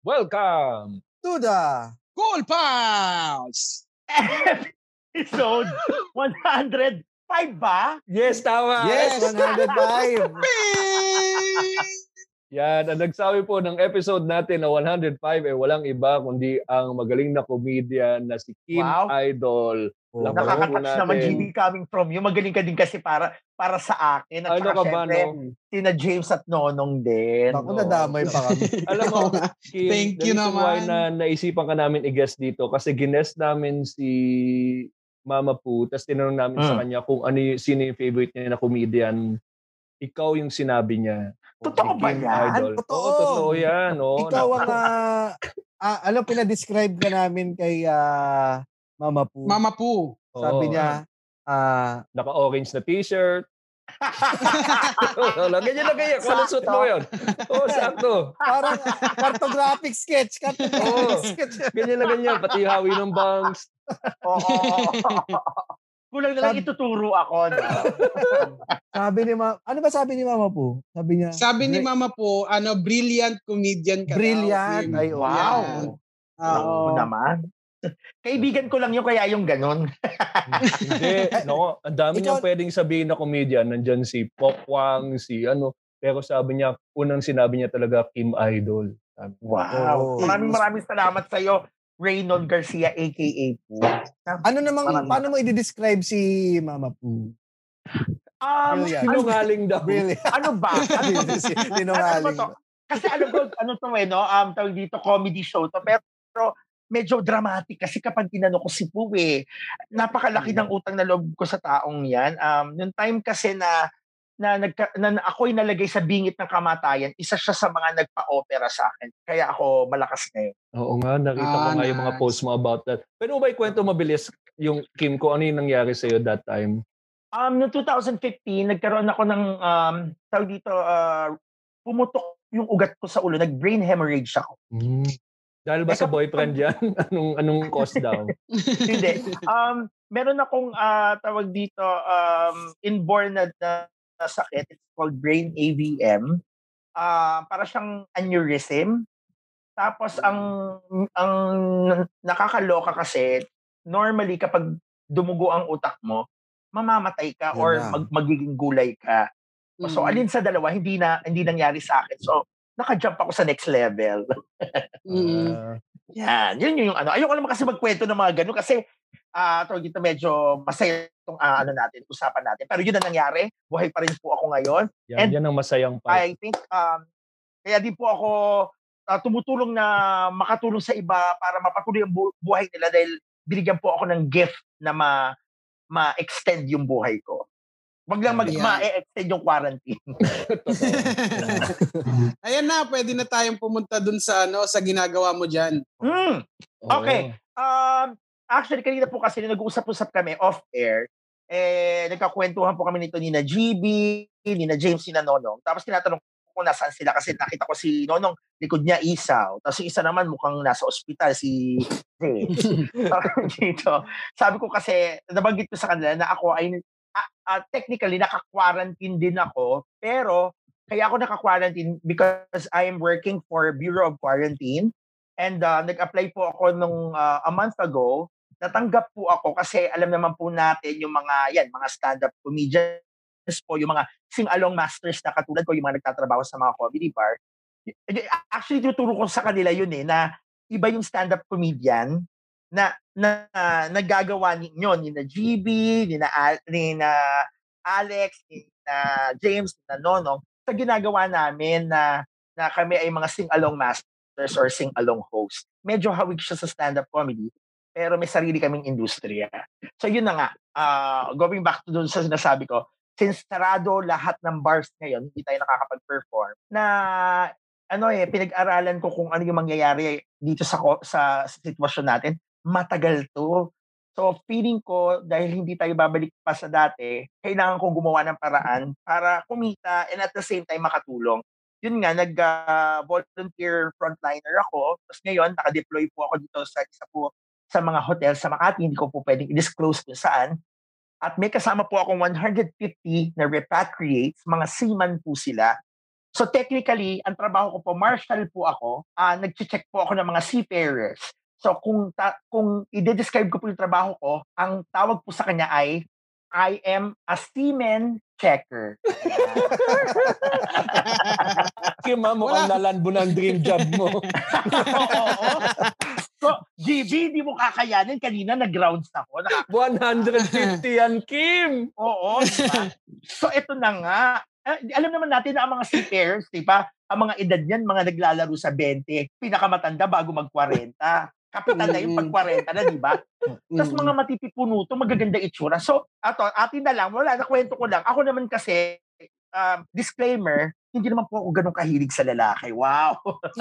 Welcome to the Cool Pals! Episode 105 ba? Yes, tama. Yes, 105. Yan, ang nagsabi po ng episode natin na 105 walang iba kundi ang magaling na comedian na si Kim Wow. Idol. Nakaka-touch naman, GB, coming from you. Magaling ka din kasi para sa akin. At Ano saka ka ba, syempre, no? sina James at Nonong din. Ako, nadamay pa kami. Alam mo, Kim, Thank the you reason why naman. na naisipan ka namin i-guest dito kasi ginest namin si Mama Poo, tapos tinanong namin sa kanya kung sino yung favorite niya na comedian. Ikaw yung sinabi niya. Totoo ba yan? Totoo. Oo, totoo yan. Oh, Ikaw ang pinadescribe ka namin kay Mama Poo. Mama Poo. Sabi niya, naka-orange na t-shirt. Ganyan na ganyan. Kung suit mo yun. Oo, sakto. parang cartographic sketch. Ganyan na ganyan. Pati yung hawi ng bangs. Oo. Kulang na lang ituturo ako. No? Sabi ni ano ba sabi ni Mama Poo? Sabi ni Mama Poo, brilliant comedian ka. Brilliant. Ay, wow. Oo naman. Kaibigan ko lang yung kaya yung ganun. Hindi. No, ang dami niyang pwedeng sabihin na comedian. Nandyan si Pop Wang, pero sabi niya, unang sinabi niya talaga, Kim Idol. Wow. Maraming salamat sa'yo, Reynold Garcia, a.k.a. Poo. Paano mo i-describe si Mama Poo? Sinungaling daw. Ano ba? Sinungaling. Kasi alam ko, tawag dito, comedy show to, pero medyo dramatic kasi kapag tinanong ko si Poo napakalaki ng utang na loob ko sa taong yan. Noong time kasi na ako'y nalagay sa bingit ng kamatayan, isa siya sa mga nagpa-opera sa akin. Kaya ako malakas ngayon. Oo nga, nakita ko nga yung mga posts mo about that. Pero ba ikwento mabilis yung Kim ko, ano yung nangyari sa'yo that time? Noong 2015, nagkaroon ako ng, tawag dito, pumutok yung ugat ko sa ulo. Nag-brain hemorrhage ako. Dahil ba sa boyfriend yan? Anong cause daw? Hindi. Meron akong tawag dito inborn na sakit. It's called brain AVM. Para siyang aneurysm. Tapos ang nakakaloka kasi normally kapag dumugo ang utak mo, mamamatay ka or magiging gulay ka. So alin sa dalawa hindi nangyari sa akin. So naka-jump ako sa next level. Yan. Yun yung ano. Ayoko naman kasi magkwento ng mga ganun kasi dito medyo masaya itong usapan natin. Pero yun ang nangyari. Buhay pa rin po ako ngayon. Yan ang masayang part. I think, kaya din po ako tumutulong na makatulong sa iba para mapatuloy ang buhay nila dahil binigyan po ako ng gift na ma-extend yung buhay ko. Wag lang ma-extend yung quarantine. Ayan na, pwede na tayong pumunta dun sa ginagawa mo dyan. Okay. Actually, kanina po kasi nag-uusap-usap kami off-air. Nagkakwentuhan po kami nito ni na GB, ni na James, ni na Nonong. Tapos tinatanong ko kung nasaan sila kasi nakita ko si Nonong, likod niya isaw. Tapos isa naman mukhang nasa ospital, si James. Dito. Sabi ko kasi, nabanggit ko sa kanila na ako ay technically, naka-quarantine din ako. Pero, kaya ako naka-quarantine because I am working for Bureau of Quarantine. And nag-apply po ako nung a month ago. Natanggap po ako kasi alam naman po natin yung mga stand-up comedians po, yung mga sing-along masters na katulad ko, yung mga nagtatrabaho sa mga comedy bar. Actually, tuturo ko sa kanila yun na iba yung stand-up comedian na nagagawa ninyo, ni na GB, ni na Alex, ni na James, ni na Nonong, sa ginagawa namin na kami ay mga sing-along masters or sing-along host. Medyo hawig siya sa stand-up comedy, pero may sarili kaming industriya. So yun na nga, going back to dun sa sinasabi ko, since sarado lahat ng bars ngayon, hindi tayo nakakapag-perform, na pinag-aralan ko kung ano yung mangyayari dito sa sitwasyon natin. Matagal to. So feeling ko, dahil hindi tayo babalik pa sa dati, kailangan kong gumawa ng paraan para kumita and at the same time makatulong. Yun nga, nag-volunteer frontliner ako. Tapos ngayon, naka-deploy po ako dito sa isa po sa mga hotel sa Makati. Hindi ko po pwedeng i-disclose kung saan. At may kasama po akong 150 na repatriates, mga seaman po sila. So technically, ang trabaho ko po, marshal po ako, nag-check po ako ng mga seafarers. So kung i-describe ko po yung trabaho ko, ang tawag po sa kanya ay, I am a seaman checker. Kim, mukhang nalanbo ng dream job mo. Oo. So, GB, di mo kakayanin. Kanina nag-grounds ako. 150 yan, Kim! Oo, diba? So, ito na nga. Alam naman natin na ang mga seafarers, diba? Ang mga edad niyan, mga naglalaro sa 20. Pinakamatanda bago mag-40. Kapitan na yung pag-40 na, di ba? Tapos mga matitipuno to, magaganda itsura. So, atin na lang, wala, nakwento ko lang. Ako naman kasi, disclaimer, hindi naman po ako ganun kahilig sa lalaki. Wow!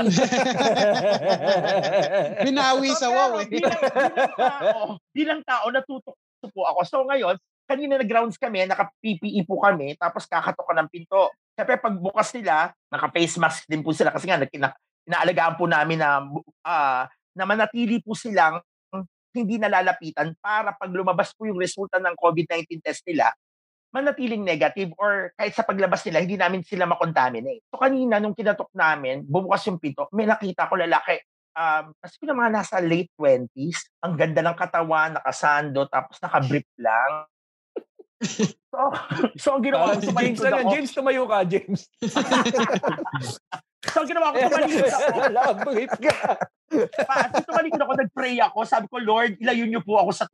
Binawi sa wow eh. Bilang tao, natutok po ako. So ngayon, kanina nag-grounds kami, naka-PPE po kami, tapos kakatok ka ng pinto. Siyempre, pag bukas nila, naka-face mask din po sila kasi nga, inaalagaan po namin na manatili po silang hindi nalalapitan para pag lumabas po yung resulta ng COVID-19 test nila, manatiling negative or kahit sa paglabas nila, hindi namin sila makontaminate. So kanina, nung kinatok namin, bumukas yung pinto, may nakita ko lalaki. Kasi ko na mga nasa late 20s, ang ganda ng katawan, nakasando, tapos nakabrief lang. So ang ginawa ko, tumalikod ako. James, tumayo ka, James. So ang ginawa ko, tumalikod ako. Brief ka. Tumalikod ako, nag-pray ako. Sabi ko, Lord, ilayo niyo po ako sa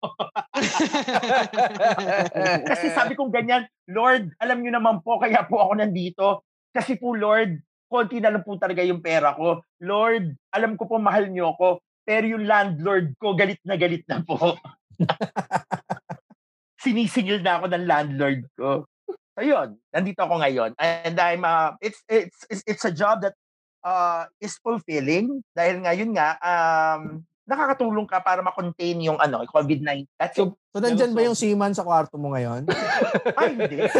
kasi sabi kong ganyan, Lord, alam niyo naman po, kaya po ako nandito. Kasi po, Lord, konti na lang po talaga yung pera ko. Lord, alam ko po mahal niyo ako, pero yung landlord ko, galit na po. Sinisingil na ako ng landlord ko. So yun, nandito ako ngayon. And I'm, it's a job that is fulfilling dahil ngayon nga, nakakatulong ka para ma-contain yung COVID-19. So nandyan ba yung seaman sa kwarto mo ngayon? Ay, hindi.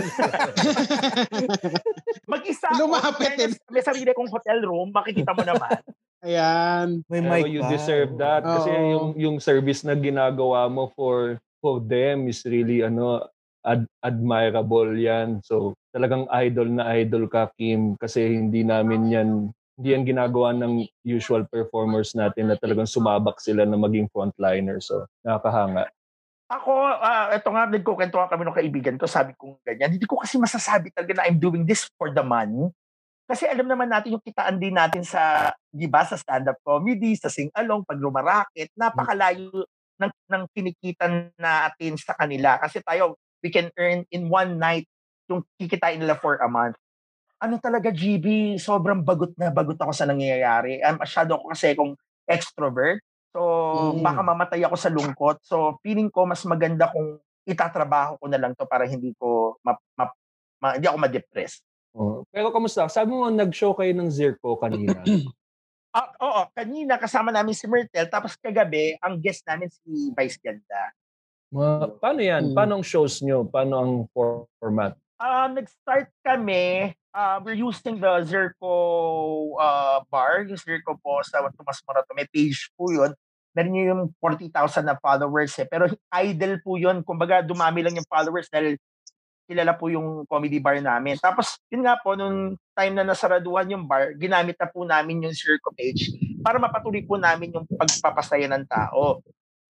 Mag-isa ako. Lumapit. May sarili kong hotel room. Makikita mo naman. Ayan. May Pero mic you ba? deserve that. Kasi yung service na ginagawa mo for them is really admirable yan. So talagang idol na idol ka, Kim. Kasi hindi yan ginagawa ng usual performers natin na talagang sumabak sila na maging frontliner. So, nakakahanga. Ako, ito nga, nagkukwentuhan kami ng kaibigan ko, sabi kong ganyan. Hindi ko kasi masasabi talaga na I'm doing this for the money. Kasi alam naman natin yung kitaan din natin sa, di ba, sa stand-up comedy, sa sing-along, pag rumaraket, napakalayo ng kinikitan natin sa kanila. Kasi tayo, we can earn in one night yung kikitain nila for a month. Ano talaga, GB, sobrang bagot ako sa nangyayari. Masyado ako kasi akong extrovert. So, baka mamatay ako sa lungkot. So, feeling ko mas maganda kung itatrabaho ko na lang to para hindi ko hindi ako ma-depress. Oh. Pero kamusta? Sabi mo nag-show kayo ng Zirko kanina. Oo, kanina kasama namin si Myrtle, tapos kagabi, ang guest namin si Vice Ganda. Paano yan? Paano ang shows nyo? Paano ang format? Nag-start kami, we're using the Zirko bar, yung Zirko po sa Tomas Morato. May page po yun. Meron yung 40,000 na followers pero idle po yun. Kumbaga, dumami lang yung followers dahil kilala po yung comedy bar namin. Tapos, yun nga po, nung time na nasaraduhan yung bar, ginamit na po namin yung Zirko page para mapatuloy po namin yung pagpapasaya ng tao.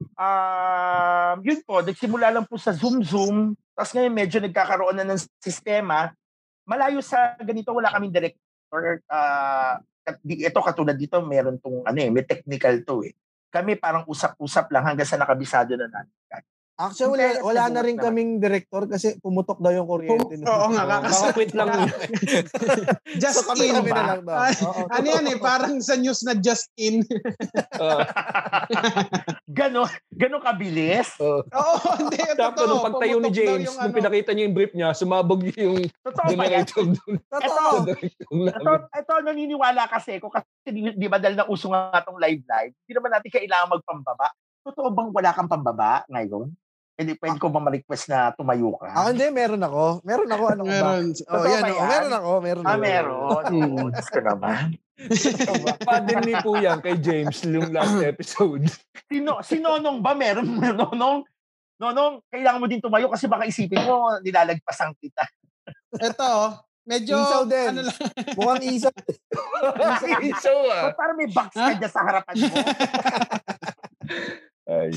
Yun po, nagsimula lang po sa Zoom. Tapos ngayon medyo nagkakaroon na ng sistema. Malayo sa ganito, wala kaming director. Ito katulad dito, meron tong may technical to eh. Kami parang usap-usap lang hanggang sa nakabisado na natin. Actually, wala na rin kaming director kasi pumutok daw yung kuryente. Oo nga. Kakapit lang. Just so, in. Kami na lang daw. Ano yan parang sa news na just in. Ganon kabilis? Oo, hindi. Tapos nung pagtayo ni James, nung pinakita niya yung brief niya, sumabog yung generator doon. Ito, naniniwala kasi ko kasi di ba dahil nauso nga itong live, hindi naman natin kailangan magpambaba. Totoo bang wala kang pambaba ngayon? Pwede ko ba ma-request na tumayo ka? Hindi, meron ako. Meron. Meron. Meron ako. Meron. Diyos ko naman. Padin ni po yan kay James yung last episode. Si Nonong ba meron? Nonong, kailangan mo din tumayo kasi baka isipin mo, nilalagpasan kita. Ito, Medyo, Isaw din. ano lang. Mukhang isaw. Isaw So, parang may box ka dyan sa harapan mo. Ay.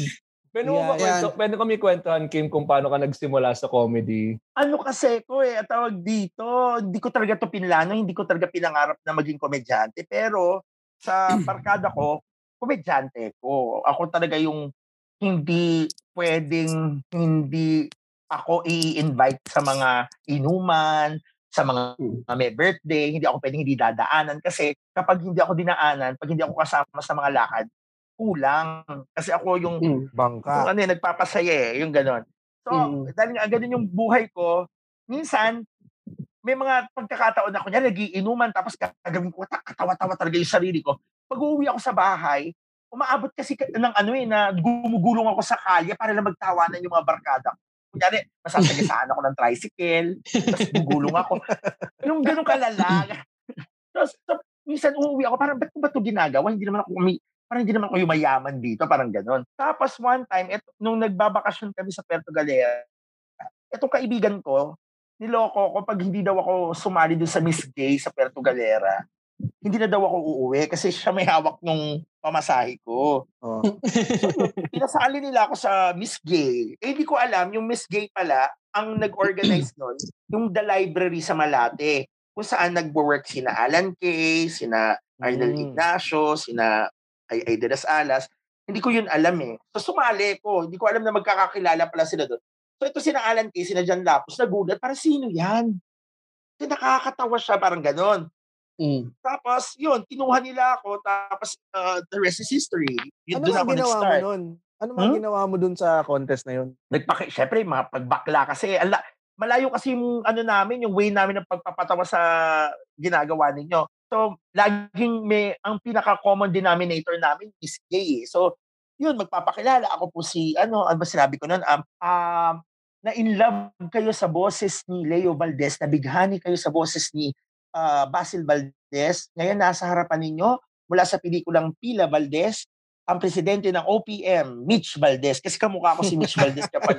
Pwede kami kwentuhan, Kim, kung paano ka nagsimula sa comedy. Ano kasi ko ang tawag dito, hindi ko talaga to pinlano, hindi ko talaga pinangarap na maging komedyante. Pero sa barkada ko, komedyante ko. Ako talaga yung hindi pwedeng hindi ako i-invite sa mga inuman, sa mga may birthday, hindi ako pwedeng hindi dadaanan. Kasi kapag hindi ako dinaanan, pag hindi ako kasama sa mga lakad, kulang. Kasi ako yung Bangka. nagpapasaya yung gano'n. So, dahil nga ganun yung buhay ko, minsan, may mga pagkakataon na kunyari nagiinuman tapos gagawin ko, katawa-tawa talaga yung sarili ko. Pag uuwi ako sa bahay, umaabot kasi ng na gumugulong ako sa kalye para lang magtawanan yung mga barkada ko. Kunyari, masasagasaan ako ng tricycle, tapos gugulong ako. Yung ganun kalala. Tapos, minsan uuwi ako, parang ba't ko ba ito ginagawa? Parang hindi naman ako yung mayaman dito, parang gano'n. Tapos one time, nung nagbabakasyon kami sa Puerto Galera, etong kaibigan ko, niloko ko pag hindi daw ako sumali doon sa Miss Gay sa Puerto Galera, hindi na daw ako uuwi kasi siya may hawak nung pamasahe ko. Oh. So, pinasali nila ako sa Miss Gay. Hindi ko alam, yung Miss Gay pala, ang nag-organize nun, yung The Library sa Malate, kung saan nag-work sina Alan Kay, sina Arnel Ignacio, sina ay de las Alas, hindi ko yun alam So sumali ko, hindi ko alam na magkakakilala pala sila doon. So ito sina Alan Kay, sina John Lapus, nagulat, para sino yan? So nakakatawa siya, parang ganon. Tapos yun, kinuha nila ako, tapos the rest is history. Yun, Ano ang ginawa mo nun? Ano ang ginawa mo dun sa contest na yun? Siyempre, mga pagbakla kasi, malayo kasi yung namin, yung way namin ng pagpapatawa sa ginagawa ninyo. So, laging ang pinaka-common denominator namin is gay. So, yun, magpapakilala. Ako po ano ba sinabi ko nun? Na in love kayo sa boses ni Leo Valdez, nabighani kayo sa boses ni Basil Valdez. Ngayon, nasa harapan ninyo, mula sa pelikulang Pila Valdez, ang presidente ng OPM, Mitch Valdez. Kasi kamukha ko si Mitch Valdez kapag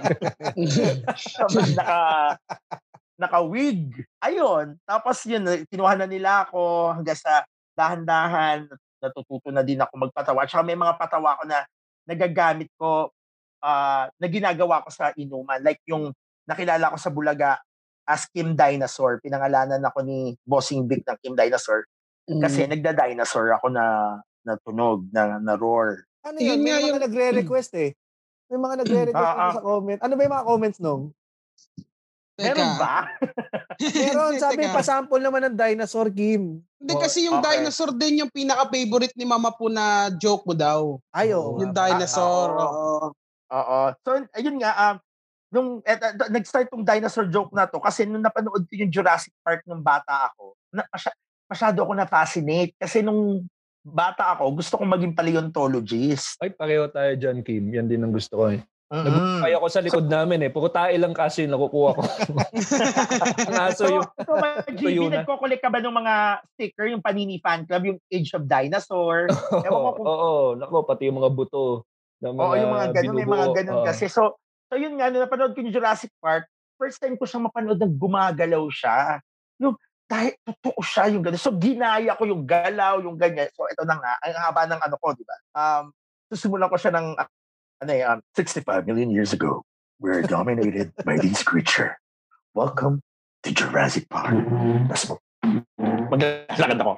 naka-wig. Ayun. Tapos yun, kinuha na nila ako hanggang sa dahan-dahan, natututo na din ako magpatawa. At saka may mga patawa ko na nagagamit ko, na ginagawa ko sa inuman. Like yung nakilala ko sa Bulaga as Kim Dinosaur. Pinangalanan ako ni Bossing Vic ng Kim Dinosaur. Kasi nagda-dinosaur ako na tunog, na roar. Ano yun? May mga nagre-request May mga nagre-request sa comment. Ano ba yung mga comments nung? Meron ba? Meron, sabi, pasample naman ng dinosaur, Kim. Hindi kasi yung dinosaur din yung pinaka-favorite ni Mama po na joke mo daw. Ayo. Yung dinosaur. Oo. So, ayun nga, nung nag-start tong dinosaur joke na to kasi nung napanood ko yung Jurassic Park nung bata ako, masyado ako na-fascinate kasi nung bata ako, gusto kong maging paleontologist. Ay, pareho tayo dyan, Kim. Yan din ang gusto ko Nagpapay ako sa likod namin Puro tae lang kasi yung nakukuha ko. Ang aso yung... So, GB, nagko-collect ka ba ng mga sticker, yung Panini Fan Club, yung Age of Dinosaur? Oo. Nako, pati yung mga buto. Yung mga ganun, may mga ganun kasi. So yun nga, nung napanood ko yung Jurassic Park, first time ko siyang mapanood na gumagalaw siya. Yung, dahil totoo siya yung gano'n. So ginaya ko yung galaw, yung ganyan. So ito na nga, ang haba ng ko, di ba? Susimulan ko siya ng 65 million years ago, we're dominated by this creature. Welcome to Jurassic Park. Tapos maglalakad ako.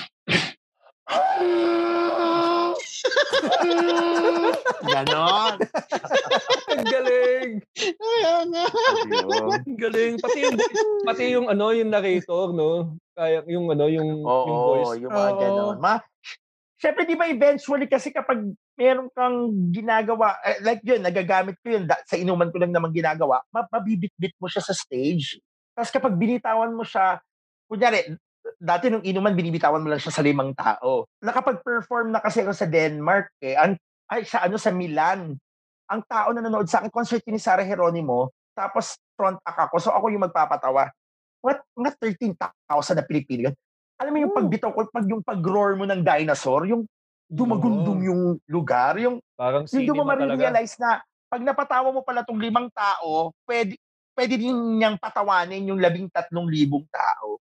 Ganon. Ang galing. Ang galing. Pati yung yung narrator, no? Kaya yung yung voice. Yung mga ganon. Siyempre, di ba eventually kasi kapag meron kang ginagawa, like yun, nagagamit ko yun, sa inuman ko lang naman ginagawa, mabibitbit mo siya sa stage. Tapos kapag binitawan mo siya, kunyari, dati nung inuman, binibitawan mo lang siya sa 5 tao. Nakapag-perform na kasi ako sa Denmark sa Milan. Ang tao na nanonood sa akin, concert ni Sarah Geronimo, tapos front act ako, so ako yung magpapatawa. Mga 13,000 na Pilipino. Alam mo yung pagbitaw ko, yung pag-roar mo ng dinosaur, yung dumagundong yung lugar, yung parang hindi mo ma-realize na pag napatawa mo pala tong 5 tao, pwede, pwede din niyang patawanin yung 13,000 tao.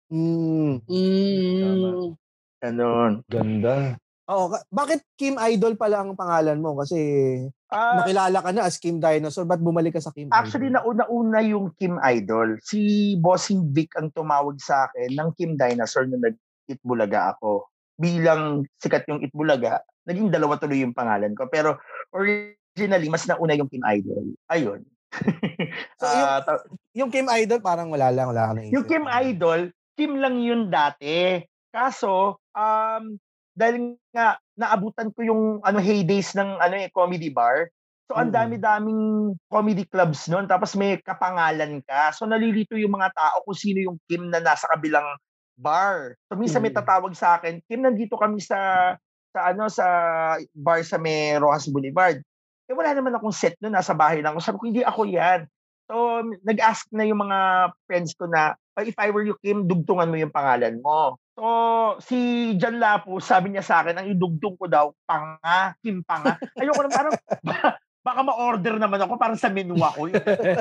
Ganon. Ganda. Oo, bakit Kim Idol pala ang pangalan mo? Kasi nakilala ka na as Kim Dinosaur. Ba't bumalik ka sa Kim Actually, Idol? nauna yung Kim Idol. Si Bossing Vic ang tumawag sa akin ng Kim Dinosaur nung nag-Itbulaga ako. Bilang sikat yung Itbulaga, naging dalawa tuloy yung pangalan ko. Pero originally, mas nauna yung Kim Idol. Ayun. So, yung Kim Idol, parang wala ka na yung Kim Idol, Kim lang yun dati. Kaso, dahil nga naabutan ko yung heydays ng comedy bar. So ang dami-daming comedy clubs noon, tapos may kapangalan ka. So nalilito yung mga tao kung sino yung Kim na nasa kabilang bar. So minsan may tatawag sa akin, Kim, nandito kami sa bar sa may Rojas Boulevard. Eh wala naman akong set noon, nasa bahay lang ako. Sabi ko, hindi ako yan. So nag-ask na yung mga friends ko na, if I were you, Kim, dugtungan mo yung pangalan mo. So, si John Lapu, sabi niya sa akin, ang idugtong ko daw, Panga, Kim Panga. Ayoko na, parang, baka ma-order naman ako, parang sa menu ako.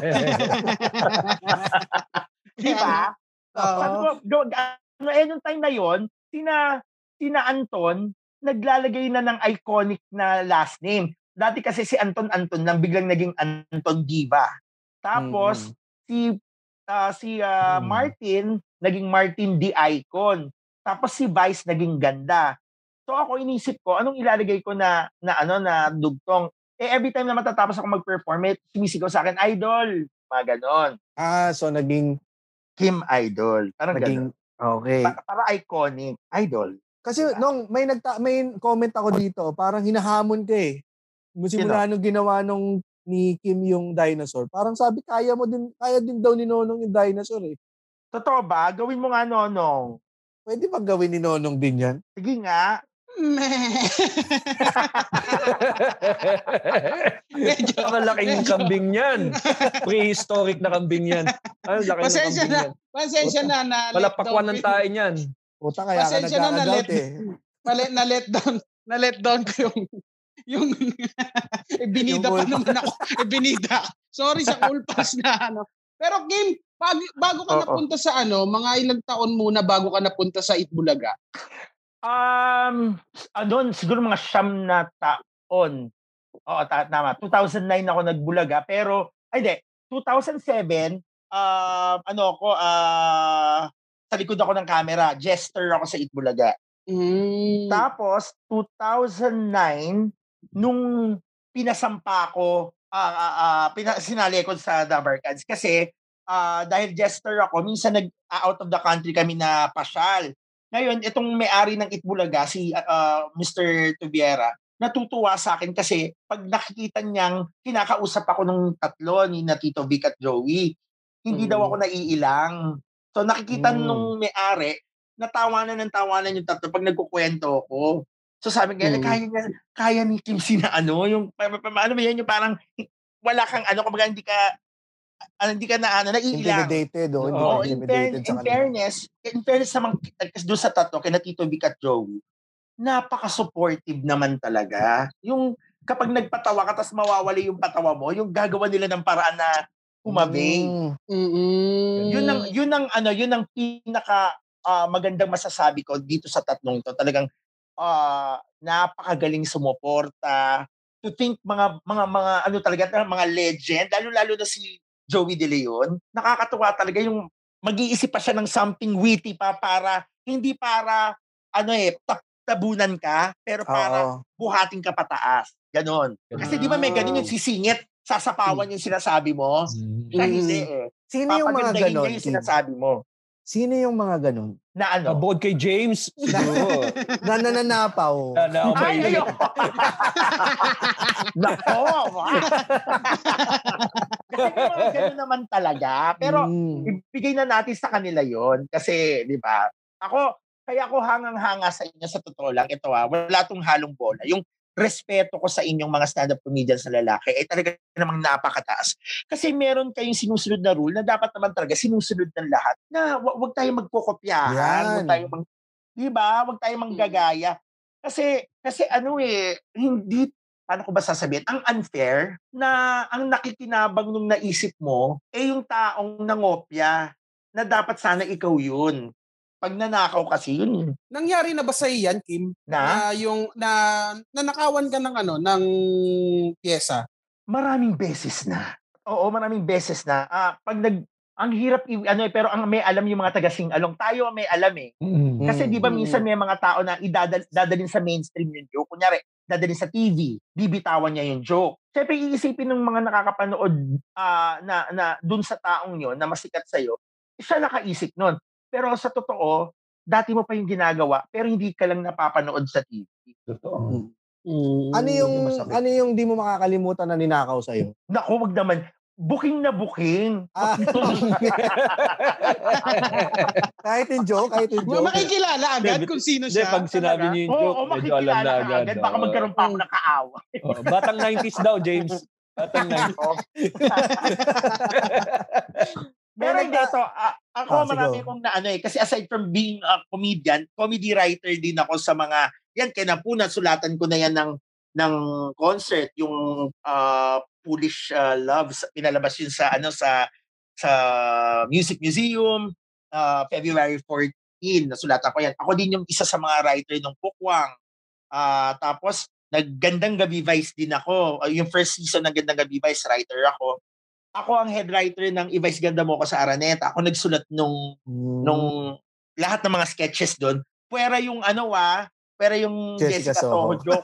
Diba? Sabi ko, nung time na yon, sina Anton, naglalagay na ng iconic na last name. Dati kasi si Anton lang, biglang naging Anton Diva. Tapos, si Martin, naging Martin D. Icon. Tapos si Vice naging Ganda. So ako inisip ko, anong ilalagay ko na dugtong. Every time na matatapos ako mag-perform, sumisigaw sa akin, Idol. Mga ganon. So naging Kim Idol. Parang naging, ganon. Okay. Para iconic. Idol. Kasi nung may comment ako dito, parang hinahamon ka eh. Simula nung ginawa ni Kim yung dinosaur. Parang sabi, kaya din daw ni Nonong yung dinosaur eh. Totoo ba? Gawin mo nga, Nonong. Pwede ba gawin ni Nonong din yan? Sige nga. Malaking kambing yan. Prehistoric na kambing yan. Pasensya na. Palapakwanan tayo niyan. Puta, kaya ka nag-a-doubt eh. Na-let down ko yung binida pa naman ako. Binida. Sorry sa cool pass na Pero Kim, bago ka napunta sa mga ilang taon muna bago ka napunta sa Itbulaga? Siguro mga 9 na taon. Oo, tama. 2009 ako nagbulaga, pero 2007 sa likod ako ng camera, jester ako sa Itbulaga. Tapos 2009 nung pinasampa ko, sinali ko sa The Barkads kasi dahil jester ako, minsan out of the country kami na pasyal. Ngayon, itong may-ari ng Itbulaga, si Mr. Tubiera, natutuwa sa akin kasi pag nakikita niyang kinakausap ako ng tatlo ni na Tito Vic at Joey, hindi daw ako naiilang. So nakikita nung may-ari, natawanan yung tatlo pag nagkukwento ko. So sabi nga, kaya ni Kim yung yung parang wala kang kumbaga hindi ka naiilang. Intimidated in fairness naman doon sa tatlo, kina Tito Vic at Joey, napaka-supportive naman talaga. Yung kapag nagpatawa ka tapos mawawala yung patawa mo, yung gagawa nila ng paraan na umabay. Yun ang pinaka magandang masasabi ko dito sa tatlong to. Talagang napakagaling sumuporta. To think mga talaga mga legend, lalo na si Joey De Leon, nakakatuwa talaga yung mag-iisip pa siya ng something witty pa para hindi para tabunan ka, pero para buhatin ka pataas. Ganon. Kasi di ba may ganon yung sisingit, sasapawan yung sinasabi mo? Siya hindi eh. Sino yung mga ganon? Yung sinasabi mo. Sino yung mga ganon? Na Bukod kay James. Na nananapaw. Ay, ayoko. Nako. Kasi mga ganon naman talaga. Pero ibigay na natin sa kanila yon. Kasi, di ba, kaya ako hangang-hanga sa inyo sa totoo lang. Ito wala tong halong bola. Yung respeto ko sa inyong mga stand-up comedians na lalaki ay talaga namang napakataas. Kasi meron kayong sinusunod na rule na dapat naman talaga sinusunod ng lahat na wag tayong magkokopyahan, wag tayong manggagaya. Kasi hindi paano ko ba sasabihin, ang unfair na ang nakikinabang nung naisip mo, yung taong nangopya na dapat sana ikaw yun. Pag nanakaw kasi yun. Nangyari na ba sa yan, Kim? Na yung nanakawan ka ng pyesa? Maraming beses na. Oo, maraming beses na. Ang hirap pero ang may alam yung mga taga-sing-along. Tayo ang may alam eh. Kasi di ba minsan may mga tao na dadalhin sa mainstream yung joke. Kunyari, dadalhin sa TV, bibitawan niya yung joke. Siyempre, iisipin ng mga nakakapanood na dun sa taong yon na masikat sa'yo, siya nakaisip nun. Pero sa totoo, dati mo pa yung ginagawa, pero hindi ka lang napapanood sa TV. Totoo. Ano yung di mo makakalimutan na ninakaw sa'yo? Naku, wag naman. Booking na booking. Kahit yung joke. Makikilala agad kung sino siya. Pag sinabi niyo yung joke, medyo alam na agad. Baka magkaroon pa ako ng kaawa. Batang 90s daw, James. Batang 90s. Pero hindi ito, ako marami kong kasi aside from being a comedian, comedy writer din ako sa mga, yan, kinapunan, sulatan ko na yan ng concert, yung Foolish Loves, pinalabas yun sa Music Museum, February 14, nasulatan ko yan. Ako din yung isa sa mga writer ng Pukwang. Tapos, Gandang Gabi Vice din ako. Yung first season ng Gandang Gabi Vice, writer ako. Ako ang head writer ng Ivice Ganda Mo Ko sa Araneta. Ako nagsulat nung lahat ng mga sketches doon. Pwera yung Pero yung Jessica Soho joke,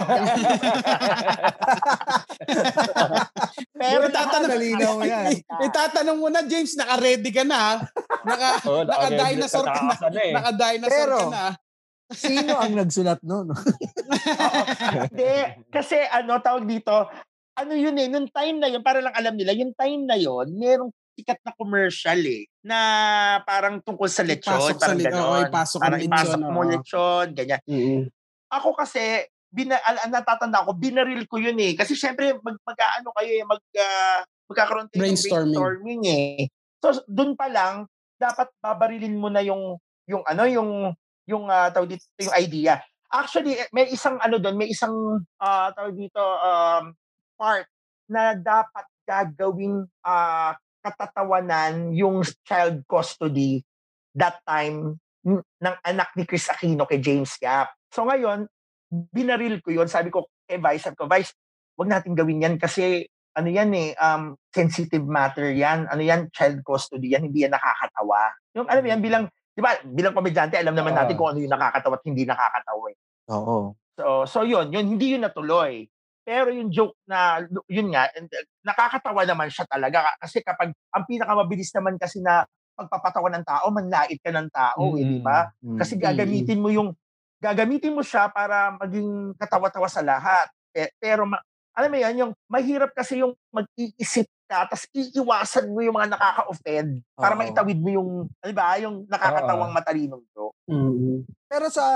Pero tatanong mo yan. Itatanong mo na, James, naka-ready ka na. Naka-dinosaur ka na. Naka-dinosaur ka na. Sino ang nagsulat nun? Hindi. Kasi tawag dito, nung time na yun, para lang alam nila, yung time na yun, merong sikat na commercial na parang tungkol sa lechon, parang gano'n. Parang ipasok mo lechon, ganyan. Ako kasi, natatanda ko, binaril ko yun eh. Kasi syempre, magkakaroon tayo ng brainstorming eh. So, dun pa lang, dapat babarilin mo na yung tawag dito, yung idea. Actually, may isang tawag dito, part na dapat gagawing katatawanan yung child custody that time ng anak ni Chris Aquino kay James Yap. So ngayon, binaril ko yun. Sabi ko kay Vice, wag natin gawin yan kasi sensitive matter yan. Child custody yan, hindi yan nakakatawa. Yung alam yan, bilang komedyante, alam naman natin kung ano yung nakakatawa at hindi nakakatawa. Oo. So yun, hindi yun natuloy. Pero yung joke na, yun nga, nakakatawa naman siya talaga. Kasi kapag, ang pinakamabilis naman kasi na pagpapatawa ng tao, manlait ka ng tao, di ba? Kasi gagamitin mo siya para maging katawa-tawa sa lahat. Pero, alam mo yan, yung mahirap kasi yung mag-iisip ka, tapos iiwasan mo yung mga nakaka-offend para maitawid mo yung, di ba, yung nakakatawang matalinong joke. Pero sa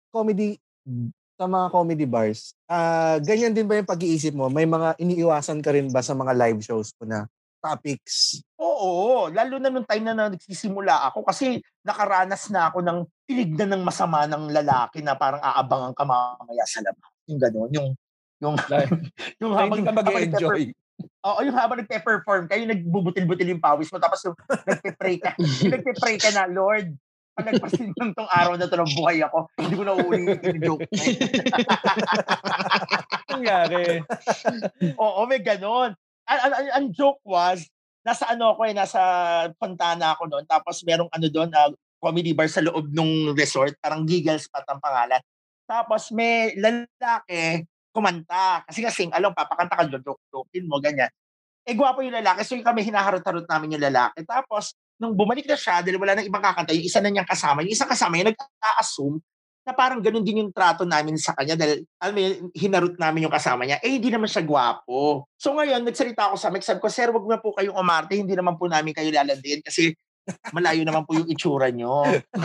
mga comedy bars, ganyan din ba yung pag-iisip mo? May mga iniiwasan ka rin ba sa mga live shows mo na topics? Oo, lalo na nung time na nagsisimula ako kasi nakaranas na ako ng tinignan ng masama ng lalaki na parang aabangan ka mamaya sa labas. Yung gano'n, yung habang ka mag-enjoy. Oo, yung habang nagpe-perform kayo, nagbubutil-butil yung pawis mo, tapos yung nagpe-pray ka na, Lord, pag nagpasin ng tong araw na ito ng buhay ako, hindi ko na uulitin yung joke na yun. Nangyari. Oo, may ganon. Ang joke was, nasa Fontana ako noon, tapos merong doon, comedy bar sa loob ng resort, parang Giggles Spot ang pangalan. Tapos may lalaki, kumanta. Kasi along, papakanta ka, joke-jokein mo, ganyan. Gwapo yung lalaki, so kami hinaharot-harot namin yung lalaki. Tapos, nung bumalik na siya, dahil wala nang ibang kakanta, yung isa na niyang kasama, yung isang kasama, yung nag-a-assume na parang ganun din yung trato namin sa kanya dahil hinarot namin yung kasama niya. Hindi naman siya gwapo. So ngayon, nagsalita ako sa Mike, sabi ko, sir, wag na po kayong umarte, hindi naman po namin kayo lalandiin kasi malayo naman po yung itsura niyo.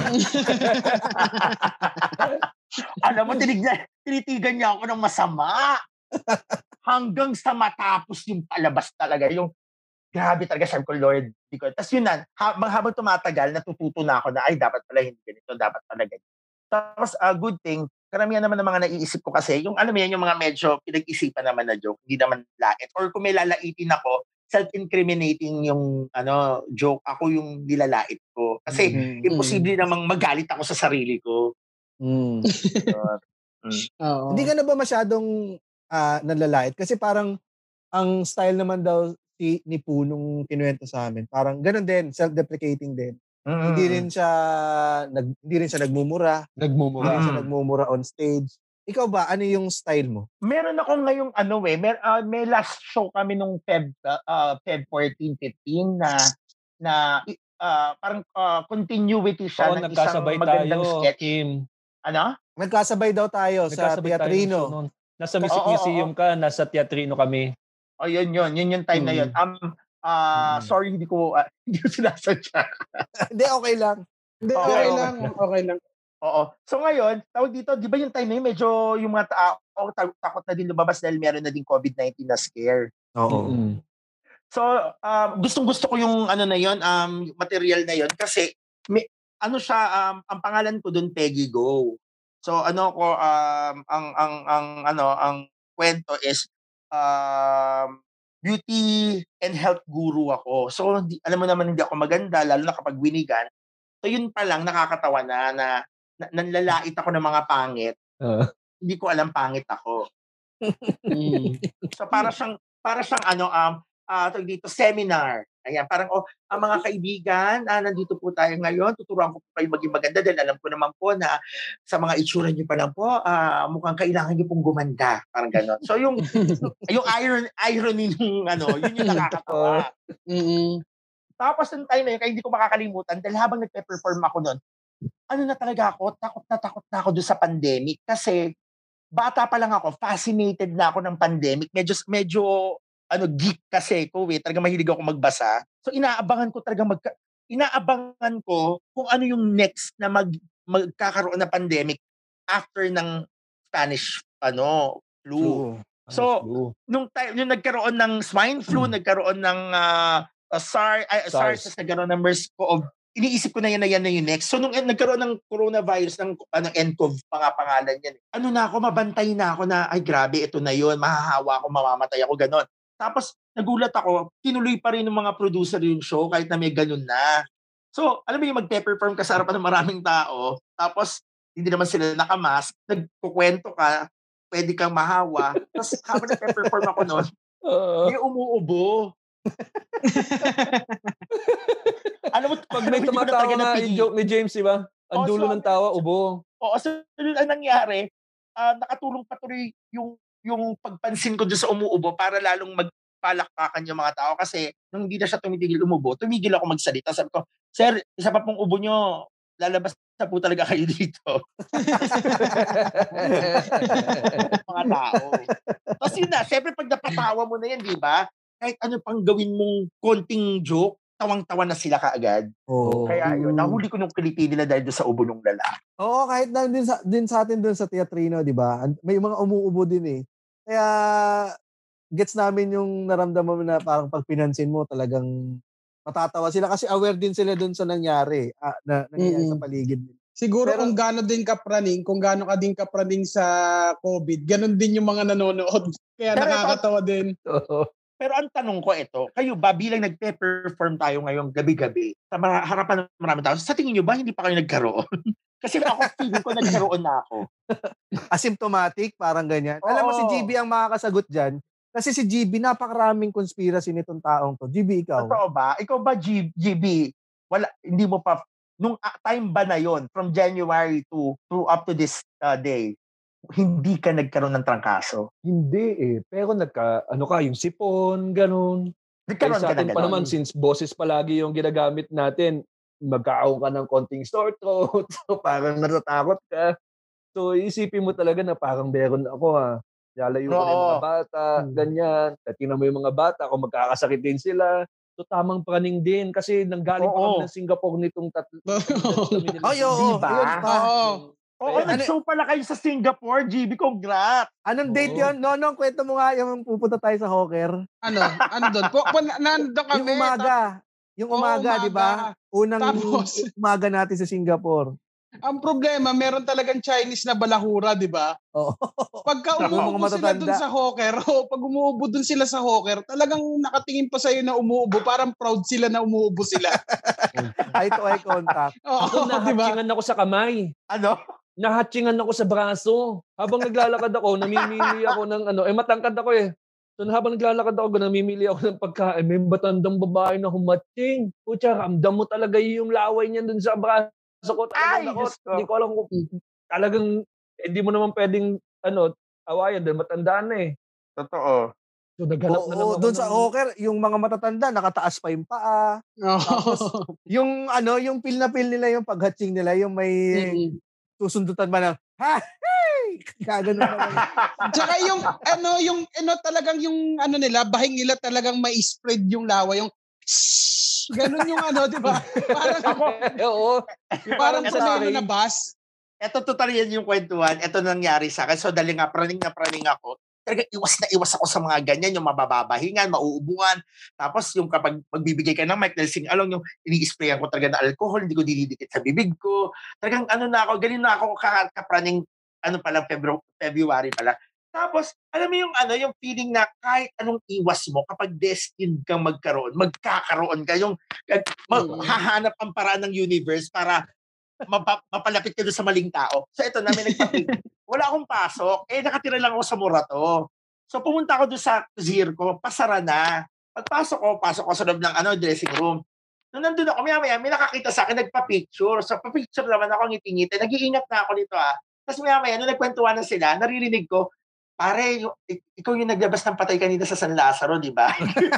Alam mo, tinitigan niya ako ng masama. Hanggang sa matapos yung palabas talaga, yung grabe talaga, sabi ko, Lord. Tapos yun na, habang tumatagal, natututo na ako na, ay, dapat pala hindi ganito, dapat pala ganito. Tapos, good thing, karamihan naman ng mga naiisip ko kasi, yung alam mo yan, yung mga medyo pinag-isipan naman na joke, hindi naman lait. Or kung may lalaitin ako, self-incriminating yung joke, ako yung nilalait ko. Kasi imposible namang magalit ako sa sarili ko. Hindi ka na ba masyadong nalalait? Kasi parang ang style naman daw ni Poo nung kinuwento sa amin, parang ganun din, self-deprecating din. Hindi rin siya nagmumura. Hindi rin siya nagmumura on stage. Ikaw ba, ano yung style mo? Meron ako ngayong may last show kami nung Feb 14, 15 na parang continuity siya ng isang magandang sketch. Kim. Ano? Nagkasabay daw tayo sa Teatrino. Nasa Music Museum ka, nasa Teatrino kami. Yun yung time na yun. Sorry, hindi ko sinasadya. Hindi, okay lang. Okay lang. Oo. So ngayon, tawag dito, di ba yung time na yun, medyo yung mga takot na din lumabas dahil meron na din COVID-19 na scare. Oo. So, gustong-gusto ko yung na yun, material na yun kasi ang pangalan ko doon Peggy Go. So ang kwento is beauty and health guru ako. So alam mo naman hindi ako maganda lalo na kapag winigan. So yun pa lang nakakatawa na nanlalait ako ng mga pangit. Hindi ko alam pangit ako. So para siyang dito seminar. Ayan, parang ang mga kaibigan, nandito po tayo ngayon. Tuturuan ko po kayo maging maganda dahil alam ko naman po na sa mga itsura niyo pa lang po, mukhang kailangan niyo pong gumanda. Parang gano'n. So yung irony nung yun yung nakakatawa. Tapos nung time na yun, kaya hindi ko makakalimutan dahil habang nagpe-perform ako noon, na talaga ako, takot na ako doon sa pandemic kasi bata pa lang ako, fascinated na ako ng pandemic. Medyo geek kasi ko talaga mahilig ako magbasa. So inaabangan ko kung ano yung next na magkakaroon na pandemic after ng Spanish flu. So nung nagkaroon ng swine flu, nagkaroon ng SARS, nagkaroon ng MERS-CoV, iniisip ko na yan na yung next. So nung nagkaroon ng coronavirus ng nCoV pangalan yan. Mabantay na ako na ay grabe ito na yun, mahahawa ako, mamamatay ako ganon. Tapos, nagulat ako, tinuloy pa rin ng mga producer yung show kahit na may ganun na. So, alam mo yung mag-perform ka sa harapan ng maraming tao, tapos, hindi naman sila nakamask, nagkukwento ka, pwede kang mahawa, tapos habang nag-perform ako noon, may umuubo. Alam mo, pag may tumatawa na yung joke ni James, diba? Ang dulo ng tawa, ubo. Oo, so ang nangyari, nakatulong patuloy yung pagpansin ko doon sa umuubo para lalong magpalakpakan yung mga tao kasi nung hindi na siya tumitigil umubo, tumigil ako magsalita. Sabi ko, sir, isa pa pong ubo nyo, lalabas na po talaga kayo dito. Mga tao. Tapos yun na, siyempre pag napatawa mo na yan, di ba? Kahit ano pang gawin mong konting joke, tawang-tawa na sila kaagad. Kaya yun, nahuli ko nung kiliti nila dahil doon sa ubo nung lalaki. Oo, kahit na din sa atin doon sa Teatrino, di ba? May mga umuubo din eh. Kaya gets namin yung naramdaman na parang pag pinansin mo talagang matatawa sila kasi aware din sila doon sa nangyari sa paligid nila. Siguro kung gaano ka din kapraning sa COVID, ganun din yung mga nanonood. Kaya nakakatawa din. Pero ang tanong ko ito, kayo ba bilang nagpe-perform tayo ngayong gabi-gabi sa harapan ng maraming tao, sa tingin nyo ba hindi pa kayo nagkaroon? Kasi ako feeling ko nagkaroon na ako. Asymptomatic, parang ganyan. Oo. Alam mo si GB ang makakasagot dyan. Kasi si GB, napakaraming conspiracy nitong taong to. GB, ikaw? Totoo ba? Ikaw ba, GB? Wala, hindi mo pa, nung time ba na yon from January to up to this day, hindi ka nagkaroon ng trangkaso? Hindi eh. Pero yung sipon, ganun. Nagkaroon ka na ganun? Pa naman, since boses palagi yung ginagamit natin, magkakaroon ka ng konting sore throat. So parang natatakot ka. So isipin mo talaga na parang meron ako Lalayo ko yung mga bata, ganyan. Tingnan mo yung mga bata, kung magkakasakit din sila. So tamang praning din. Kasi nanggaling pa kami ng Singapore nitong tatlo. Oo, nag-show pala kayo sa Singapore, GB, congrats! Anong date yun? Nonong, kwento mo nga yung pupunta tayo sa Hawker. Ano doon? Nandun kami. Yung umaga, di ba? Unang umaga natin sa Singapore. Ang problema, meron talagang Chinese na balahura, di ba? Oo. Pagka Yung mga umuubo sila matatanda. dun sa hawker, o pag umuubo dun sila sa hawker, talagang nakatingin pa sa'yo na umuubo. Parang proud sila na umuubo sila. Eye-to-eye contact. Ako Oo, di ba? nahatchingan ako sa kamay. Ano? Nahatchingan ako sa braso. Habang naglalakad ako, namimili ako ng matangkad ako eh. So habang naglalakad ako, namimili ako ng pagkain. May batandang babae na humatching. Putya, ramdam mo talaga yung laway niya dun sa braso ko. Ay, Talagang Diyos ko. hindi ko alam kung talagang hindi mo naman pwedeng awayan dahil matandaan na eh. Totoo. So naghanap na lang Oo, ako doon sa hawker, yung mga matatanda, nakataas pa yung paa. Tapos, yung yung feel na feel nila yung paghatching nila, yung may susundutan ba na, ha? Hey! Kagano pa lang. Tsaka yung talagang yung nila, bahing nila talagang may spread yung lawa, yung ganun yung di ba? Parang ako, Oo. parang Ito, sa na bus. Ito totally yan yung kwentuhan. Ito nangyari sa akin. So dali nga, praning ako. Talaga iwas ako sa mga ganyan, yung mababahingan, mauubuan. Tapos yung kapag magbibigay ka ng mic, dahil sing-along yung ini-sprayan ko talaga na alcohol, hindi ko dinidikit sa bibig ko. Talagang galing na ako kapraning, February pala. Tapos, alam mo yung feeling na kahit anong iwas mo, kapag destined kang magkakaroon ka, yung hahanap ang paraan ng universe para mapalapit ka doon sa maling tao. So ito na, may nagpapit. Wala akong pasok. Nakatira lang ako sa Morato. So pumunta ako doon sa Zirco, pasara na. Pasok ko sa loob ng dressing room. Nung nandun ako, maya may nakakita sa akin, nagpa-picture. So pa-picture naman ako, ngiti-ngiti. Nag-iingat na ako nito Tapos maya, nung nagkwentuhan na sila, naririnig ko, pare, ikaw yung naglabas ng patay kanina sa San Lazaro, di ba?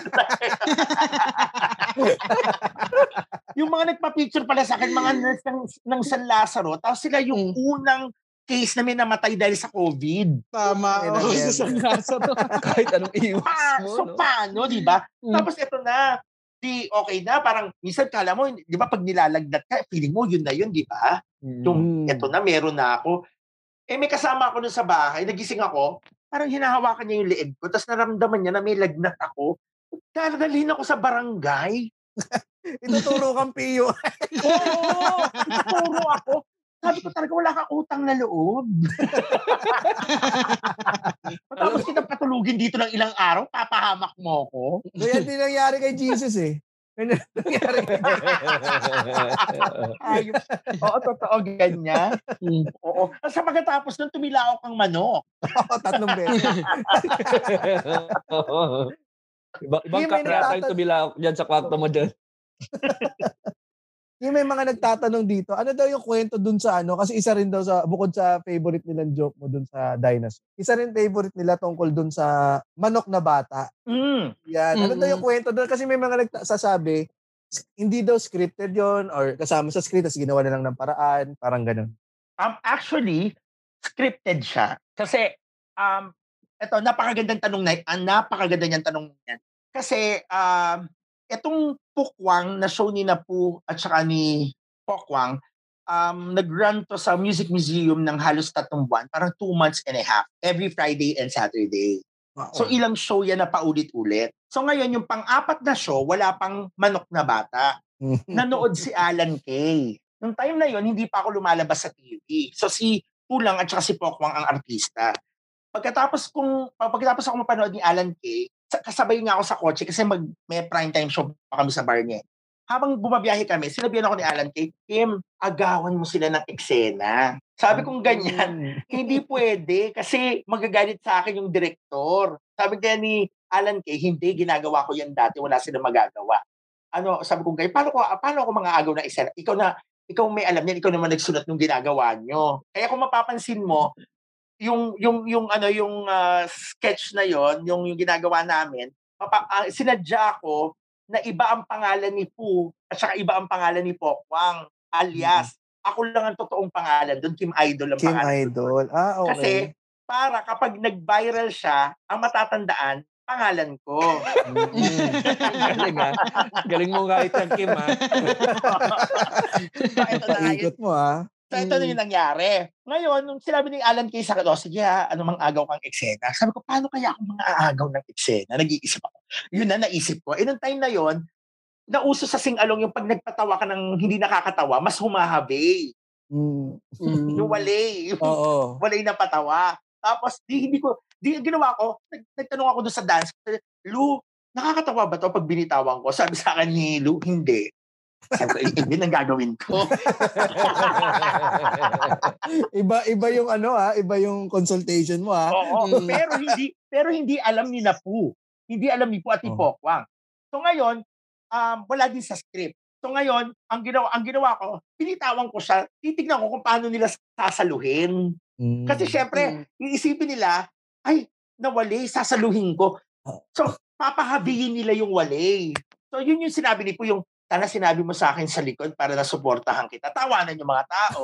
Yung mga nagpa-picture pala sa akin, mga nurse ng San Lazaro, tapos sila yung unang case na may namatay dahil sa COVID. Tama. Sa San Lazaro. Kahit anong iwas mo. So paano, di ba? Tapos ito na, okay na, parang minsan kala mo, di ba, pag nilalagnat ka, feeling mo yun na yun, di ba? Yung ito na, meron na ako. May kasama ako dun sa bahay, nagising ako, parang hinahawakan niya yung leeg ko, tapos naramdaman niya na may lagnat ako. Dadalhin ako sa barangay. Ituturo kang piyo. Oo, ituturo ako. Sabi ko talaga, wala kang utang na loob. Tapos kita patulugin dito ng ilang araw, papahamak mo ko. Kaya din nangyari kay Jesus eh. Nangyari kay Oo, totoo, ganyan. Oo. Sa pagkatapos nun, tumilaok kang manok. Oo, 3 beses. Ibang kakrata yung tumilaok dyan sa kwarto mo dyan. Yung may mga nagtatanong dito, ano daw yung kwento dun sa kasi isa rin daw bukod sa favorite nilang joke mo dun sa dinosaur. Isa rin favorite nila tungkol dun sa manok na bata. Yan. Ano daw yung kwento dun? Kasi may mga nagsasabi, hindi daw scripted yon or kasama sa script, tapos ginawa na lang ng paraan, parang ganun. Actually, scripted siya. Kasi, ito, napakagandang tanong niyang tanong yan. Kasi, itong Pukwang na show ni Napu at saka ni Pokwang, nag-run to sa Music Museum ng halos 3 buwan, parang 2 months and a half, every Friday and Saturday. Wow. So ilang show yan na paulit-ulit. So ngayon, yung pang-4 na show, wala pang manok na bata. Nanood si Alan Kay. Nung time na yon, hindi pa ako lumalabas sa TV. So si Pulang at saka si Pokwang ang artista. Pagkatapos ako mapanood ni Alan Kay, kasabay nga ako sa kotse kasi may primetime show pa kami sa bar niya. Habang bumabiyahe kami, sinabihan ako ni Alan Kay, Kim, agawan mo sila ng eksena. Sabi kong ganyan, hindi pwede kasi magagalit sa akin yung direktor. Sabi kaya ni Alan Kay, hindi, ginagawa ko yan dati, wala silang magagawa. Sabi kong ganyan, paano ako mga agaw ng eksena? Ikaw may alam yan, ikaw naman nagsulat ng ginagawa nyo. Kaya kung mapapansin mo, yung sketch na yon, yung ginagawa namin, sinadya ko na iba ang pangalan ni Pu at saka iba ang pangalan ni Pokwang, alias ako lang ang totoong pangalan doon, Kim Idol ang Kim pangalan. Kim Idol. Okay. Kasi para kapag nag-viral siya, ang matatandaan pangalan ko. Galing mo nga ito, Kim, ha? Paikot mo, ha? So, ito na yung nangyari. Ngayon, nung sinabi ni Alan Kay sa akin, sige anumang agaw kang eksena. Sabi ko, paano kaya ako mga aagaw ng eksena? Nag-iisip ako. Yun na, naisip ko. Nung time na yon, nauso sa sing-along yung pag nagpatawa ka ng hindi nakakatawa, mas humahabi. Yung walay. Oo. Walay na patawa. Tapos, ginawa ko, nagtanong ako doon sa dance. Lou, nakakatawa ba to pag binitawan ko? Sabi sa akin ni Lou, hindi. Sabi ko, hindi ang gagawin ko. Iba yung iba yung consultation mo Oo, pero hindi alam ni Napu. Hindi alam ni Pu at ni Pokwang. So ngayon, wala din sa script. So ngayon, ang ginawa ko, pinitawan ko siya, titignan ko kung paano nila sasaluhin. Kasi syempre, iisipin nila, ay, nawali, sasaluhin ko. So, papahabihin nila yung wali. So, yun yung sinabi ni Pu, yung sana sinabi mo sa akin sa likod para nasuportahan kita. Tawanan yung mga tao.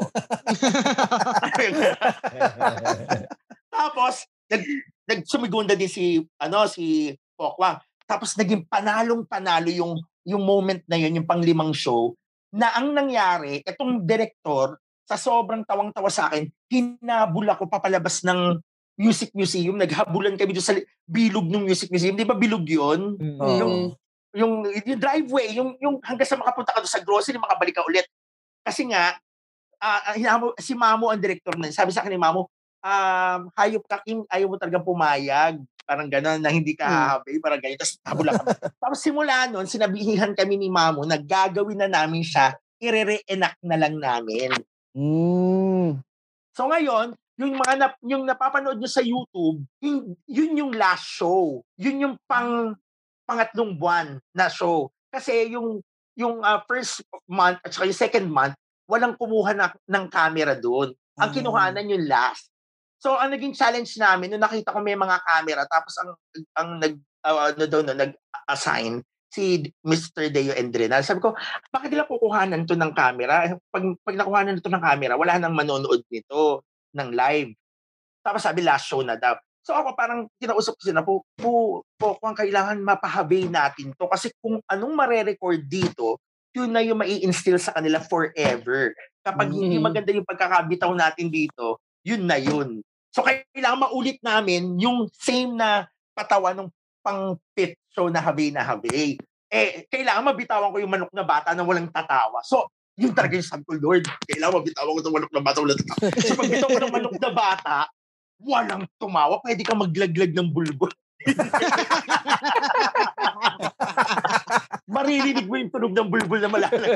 Tapos, nagsumigunda din si Pokwang. Tapos, naging panalong-panalo yung moment na yun, yung pang-5 show, na ang nangyari, itong director, sa sobrang tawang-tawa sa akin, hinabol ako papalabas ng music museum. Naghabulan kami doon sa bilog ng music museum. Di ba bilog yun? Yung driveway, yung hanggang sa makapunta ka doon sa grocery, makabalik ka ulit. Kasi nga, si Mamo ang director na. Sabi sa akin ni Mamo, hayop ka, Kim, ayaw mo talagang pumayag. Parang gano'n, na hindi ka hahabay, parang gano'n. Tapos habula kami. Tapos simula nun, sinabihan kami ni Mamo na gagawin na namin siya, i-re-enact na lang namin. So ngayon, yung napapanood nyo sa YouTube, yun yung last show. Yun yung pangatlong buwan na show. Kasi yung first month at saka yung second month, walang kumuha ng camera doon. Ang kinuhanan yung last. So ang naging challenge namin, nung nakita ko may mga camera, tapos ang nag-assign si Mr. Deo Endrenal. Sabi ko, bakit nila kukuhanan to ng camera? Pag nakuhanan nito ng camera, wala nang manonood nito ng live. Tapos sabi, last show na daw. So ako parang kinausap ko sila, kung kailangan mapahabay natin to. Kasi kung anong mare-record dito, yun na yung mai-instill sa kanila forever. Kapag hindi maganda yung pagkakabitaw natin dito, yun na yun. So kailangan maulit namin yung same na patawa ng pang-fifth show na habay na habay. Kailangan mabitawan ko yung manok na bata na walang tatawa. So, yun talaga yung sabi ko, Lord, kailangan mabitawan ko ng manok na bata walang tatawa. So, pag bitaw ko ng manok na bata, walang tumawa, pwede ka maglaglag ng bulbul. Maririnig mo yung tunog ng bulbul na malalag.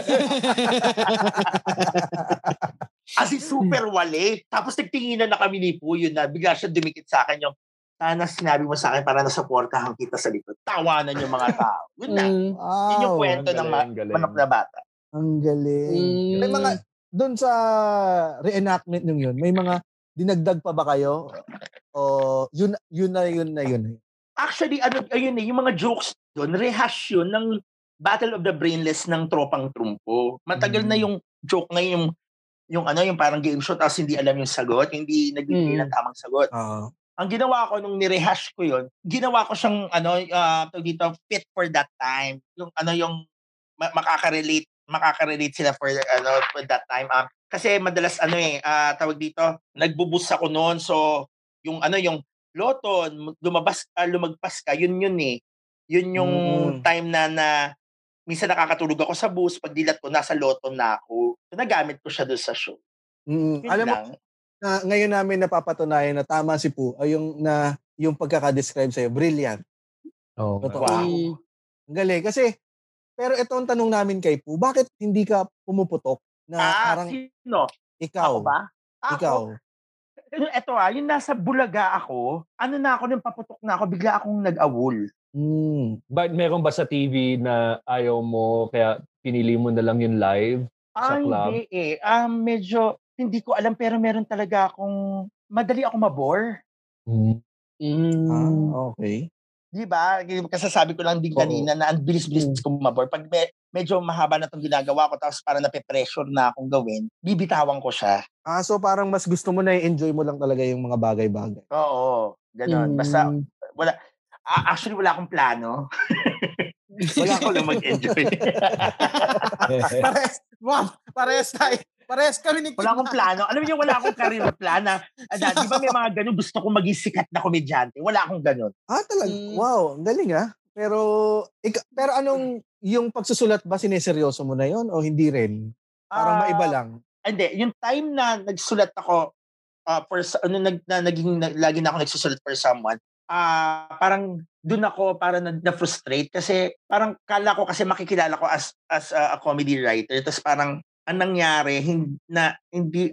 As in, super wali. Tapos nagtinginan na kami ni Pu, yun na, bigla siya dumikit sa akin yung, sana sinabi mo sa akin para nasuportahan kita sa likod. Tawanan yung mga tao. Yun na. Yun yung kwento ng manok na bata. Ang galing. May mga, doon sa reenactment nung yun, may mga dinagdag pa ba kayo? O yun na yun? Actually, ayun yung mga jokes doon, rehash yun ng Battle of the Brainless ng Tropang Trumpo. Matagal na yung joke na yung parang game show tapos hindi alam yung sagot, hindi nagbibigay ng tamang sagot. Ang ginawa ko nung nirehash ko yun, ginawa ko siyang fit for that time. Yung makaka-relate sila for that time. Kasi madalas tawag dito, nagbubus ako noon. So yung Loton, lumagpas ka, yun eh. Yun yung time na minsan nakakatulog ako sa bus, pag dilat ko nasa Loton na ako. So nagamit ko siya doon sa show. Alam mo, ngayon namin napapatunayan na tama si Pu ay yung pagkaka-describe sa'yo, brilliant. Wow. Galing. Kasi, pero ito ang tanong namin kay Pu, bakit hindi ka pumuputok na parang sino? Ikaw. Ako ba? Ikaw. Ito yung nasa Bulaga ako, na ako nung paputok na ako, bigla akong nag-awol. Meron ba sa TV na ayaw mo, kaya pinili mo na lang yung live sa club? Hindi eh. Medyo, hindi ko alam, pero meron talaga akong, madali ako mabore. Okay. Diba? Kasasabi ko lang din kanina na ang bilis-bilis ko mabore. Pag medyo mahaba na itong ginagawa ko, tapos parang nape-pressure na akong gawin, bibitawan ko siya. So parang mas gusto mo na i-enjoy mo lang talaga yung mga bagay-bagay. Oo, gano'n. Basta, actually wala akong plano. Wala ko lang mag-enjoy. Parehas kami ni Kim. Wala akong plano. Alam niyo, wala akong career plan na, di ba may mga ganun, gusto ko maging sikat na komedyante. Wala akong ganun. Talaga? Wow, galing Pero anong, yung pagsusulat ba, sineseryoso mo na yon o hindi rin? Parang maiba lang? yung time na nagsulat ako lagi na ako nagsusulat for someone, parang doon ako parang na-frustrate kasi parang kala ko kasi makikilala ko as a comedy writer, tapos parang ang nangyari hindi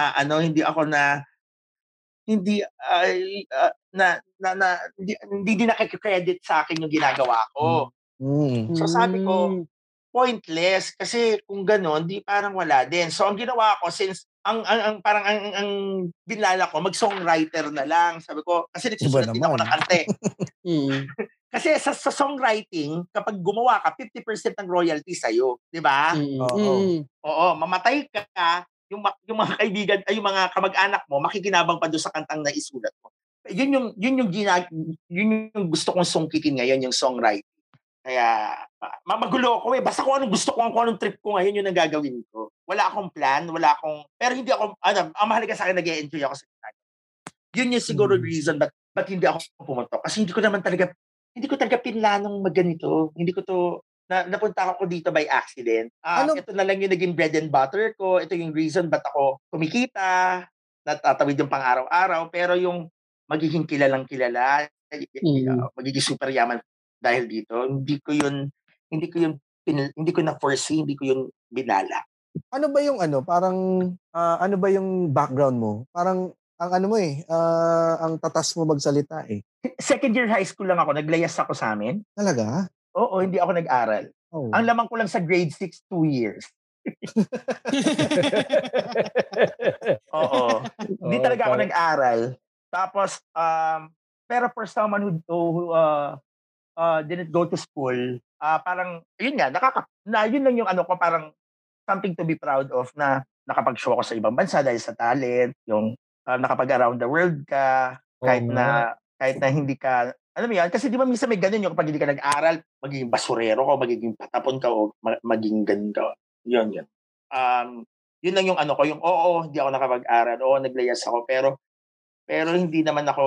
din nakikredit sa akin yung ginagawa ko. So sabi ko, pointless kasi kung gano'n, di parang wala din. So ang ginawa ko, since ang binala ko, mag-songwriter na lang. Sabi ko, kasi nagsusulat din ako ng kante. Kasi sa songwriting, kapag gumawa ka, 50% ng royalty sa'yo. Di ba? Oo, mamatay ka, yung mga kaibigan, ay yung mga kamag-anak mo, makikinabang pa doon sa kantang na isulat mo. Yun yung gusto kong sungkitin ngayon, yung songwriting. Kaya, magulo ako Basta kung anong gusto ko, kung anong trip ko ngayon, yun ang gagawin ko. Wala akong plan, pero hindi ako, ang mahalaga sa akin, nag-e-enjoy ako sa ginagawa. Yun yung siguro reason ba't hindi ako pumuntok. Kasi hindi ko talaga pinlanong magganito. Hindi ko to, napunta ako dito by accident. Ito na lang yung naging bread and butter ko. Ito yung reason ba't ako kumikita, natatawid yung pang-araw-araw, pero yung magiging kilalang-kilala, magiging super yaman dahil dito, hindi ko na foresee, hindi ko yung binala. Ano ba yung parang ano ba yung background mo? Parang ang ang tatas mo magsalita eh. Second year high school lang ako, naglayas ako sa amin. Talaga? Oo, hindi ako nag-aral. Oh. Ang laman ko lang sa grade 6, 2 years. Oo. Hindi talaga ako nag-aral. Tapos, pero for someone who didn't go to school, parang, yun nga, yun lang yung ko, parang something to be proud of na nakapag-show ako sa ibang bansa dahil sa talent, yung nakapag-around the world ka, kahit na hindi ka, alam mo yan, kasi di ba minsan may ganun yung kapag hindi ka nag-aral, magiging basurero ka, magiging patapon ka, o magiging ganun ka. Yun. Yun lang yung ko, yung hindi ako nakapag-aral, naglayas ako, pero hindi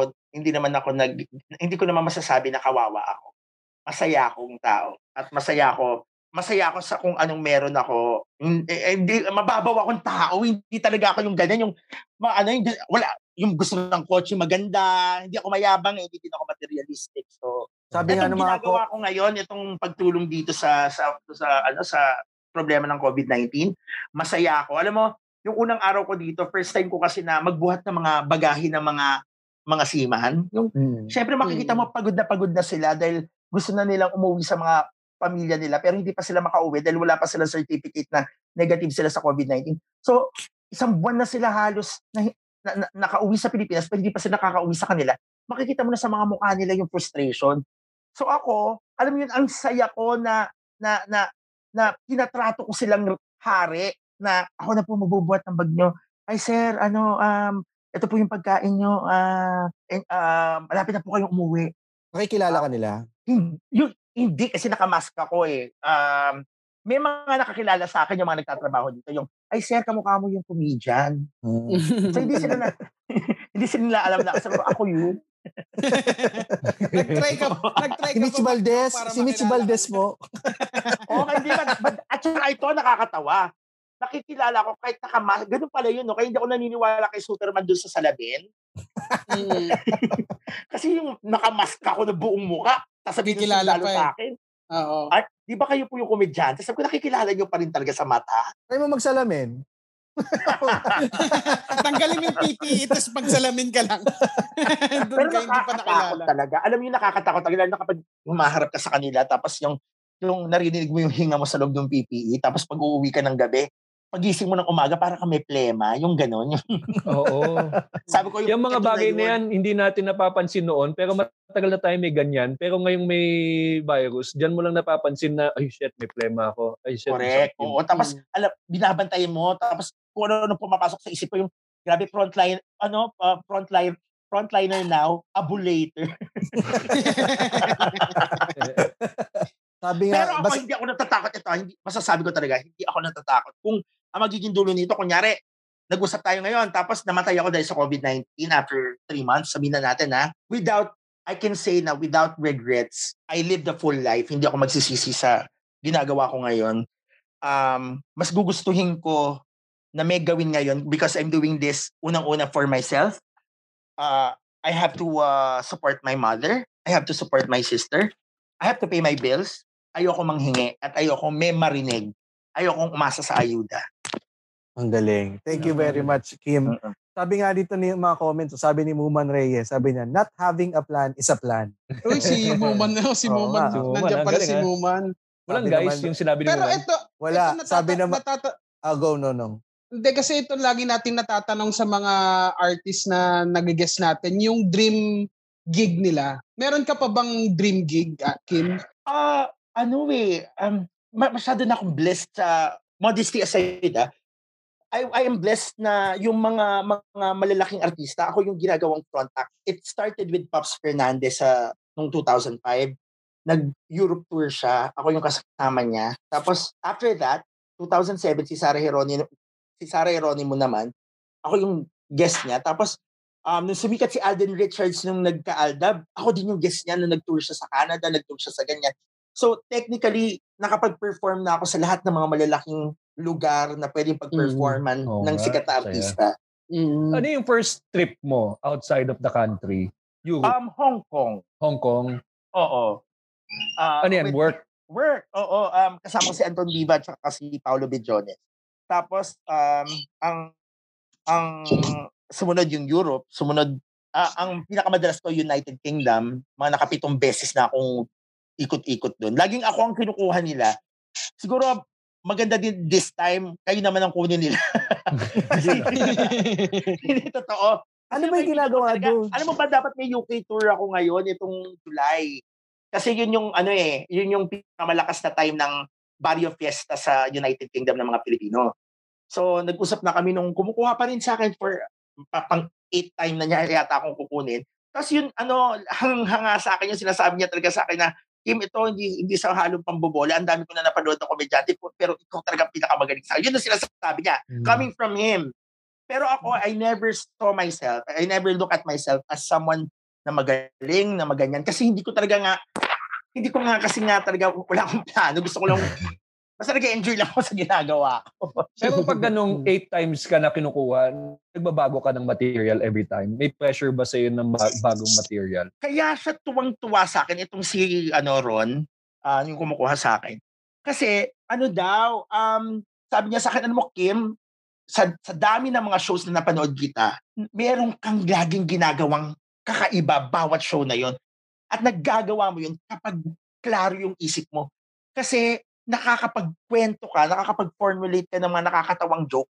ko naman masasabi na kawawa ako. Masaya akong tao at masaya ako sa kung anong meron ako. Hindi mababaw akong tao, hindi talaga ako yung ganyan, yung wala yung gusto ng kotse maganda, hindi ako mayabang, hindi din ako materialistic. So, sabi nga ng mga ginagawa ko ngayon, itong pagtulong dito sa problema ng COVID-19, masaya ako. Alam mo, yung unang araw ko dito, first time ko kasi na magbuhat ng mga bagahe ng mga seaman. Yung syempre makikita mo pagod na sila dahil gusto na nilang umuwi sa mga pamilya nila pero hindi pa sila makauwi dahil wala pa silang certificate na negative sila sa COVID-19. So, isang buwan na sila halos na nakauwi sa Pilipinas pero hindi pa sila nakakauwi sa kanila. Makikita mo na sa mga mukha nila yung frustration. So ako, alam mo yun, ang saya ko na tinatrato ko silang hari na ako na po magbubuhat ng bag nyo. Ay sir, ito po yung pagkain nyo. Malapit na po kayong umuwi. Nakikilala ka nila? Hindi kasi nakamask ako eh. May mga nakakilala sa akin yung mga nagtatrabaho dito. Yung, ay sir, kamukha mo yung comedian. So hindi sila alam na ako yun. Nag-try ka si Mitch Valdez mo. Hindi at saka ito nakakatawa. Nakikilala ko kahit nakamask. Ganun pala yun, no? Kaya hindi ako naniniwala kay Superman dun sa salamin. Kasi yung nakamask ako na buong mukha, sasabihin ng sundalo sa akin. Oo. At di ba kayo po yung komedyante? Sabi ko, nakikilala nyo pa rin talaga sa mata. Try mo magsalamin. Tanggalin mo yung PPE, tapos pagsalamin ka lang. Pero nakakatakot talaga. Alam mo yung nakakatakot talaga na kapag humaharap ka sa kanila, tapos yung narinig mo yung hinga mo sa loob ng PPE, tapos pag uuwi ka ng gabi, pagising mo ng umaga, para ka may plema, yung gano'n. Oo. Sabi ko, yung mga bagay na yan, hindi natin napapansin noon, pero matagal na tayo may ganyan. Pero ngayong may virus, dyan mo lang napapansin na, ay shit, may plema ako. Ay shit. Correct. Oo, tapos, binabantayan mo, tapos kung ano pumapasok sa isip ko, yung grabe frontliner now, abulator. Sabi nga, pero ako hindi ako natatakot ito. Masasabi ko talaga, hindi ako natatakot. Kung ang magiging dulo nito, kunyari, nag-usap tayo ngayon, tapos namatay ako dahil sa COVID-19 after 3 months, sabihin na natin I can say na without regrets, I lived a full life. Hindi ako magsisisi sa ginagawa ko ngayon. Mas gugustuhin ko na may gawin ngayon because I'm doing this unang-una for myself. I have to support my mother. I have to support my sister. I have to pay my bills. Ayoko manghingi at ayoko may marinig. Ayokong umasa sa ayuda. Ang galing. Thank you very much, Kim. Sabi nga dito ni mga comments, sabi ni Muman Reyes, sabi niya, not having a plan is a plan. Uy, si Muman. Nandiyan pala si Muman. Walang guys, yung sinabi ni Pero Muman. Wala. Sabi naman, go, no. Hindi, kasi ito lagi nating natatanong sa mga artists na nag-guest natin, yung dream gig nila. Meron ka pa bang dream gig, Kim? Masyado na akong blessed sa modesty aside. I am blessed na yung mga malalaking artista, ako yung ginagawang front act. It started with Pops Fernandez noong 2005. Nag-Europe tour siya. Ako yung kasama niya. Tapos, after that, 2007, si Sarah Geronimo naman, ako yung guest niya. Tapos, nung sumikat si Alden Richards nung nagka-Aldab, ako din yung guest niya nung nag-tour siya sa Canada, nag-tour siya sa ganyan. So, technically, nakapag-perform na ako sa lahat ng mga malalaking lugar na pwedeng pag-performan ng sikat na artista. Ano yung first trip mo outside of the country? Hong Kong. Hong Kong? Oo. Ano yan? Work? Work, oo. Kasama ko si Anton Viva at si Paolo Bidjones. Tapos, ang sumunod yung Europe, ang pinakamadalas ko United Kingdom, mga nakapitong beses na akong ikot-ikot doon. Laging ako ang kinukuha nila. Siguro, maganda din this time, kayo naman ang kunin nila. Hindi totoo. Ano ba yung ginagawa doon? Alam mo ba, dapat may UK tour ako ngayon, itong July. Kasi yun yung pinakamalakas na time ng Barrio Fiesta sa United Kingdom ng mga Pilipino. So, nag-usap na kami nung kumukuha pa rin sa akin for pang 8th time na niya yata akong kukunin. Tapos yun, hanga sa akin yung sinasabi niya talaga sa akin na, Kim, ito hindi sa halong pambobola. Ang dami ko na napanood ng komedyante pero ikaw talaga pinakamagaling sa akin. Yun ang sinasabi niya. Coming from him. Pero ako, I never look at myself as someone na magaling, na maganyan. Kasi hindi ko talaga talaga wala akong plano. Gusto ko lang, basta nag-enjoy lang ako sa ginagawa ko. Pero pag ganong 8 times ka na kinukuha, nagbabago ka ng material every time. May pressure ba sa'yo ng bagong material? Kaya siya tuwang-tuwa sa akin, itong si Ron, yung kumukuha sa akin. Kasi, sabi niya sa akin, Kim, sa dami ng mga shows na napanood kita, meron kang laging ginagawang kakaiba bawat show na yon. At naggagawa mo yun kapag klaro yung isip mo. Kasi, nakakapagkwento ka, nakakapag-formulate ka ng mga nakakatawang joke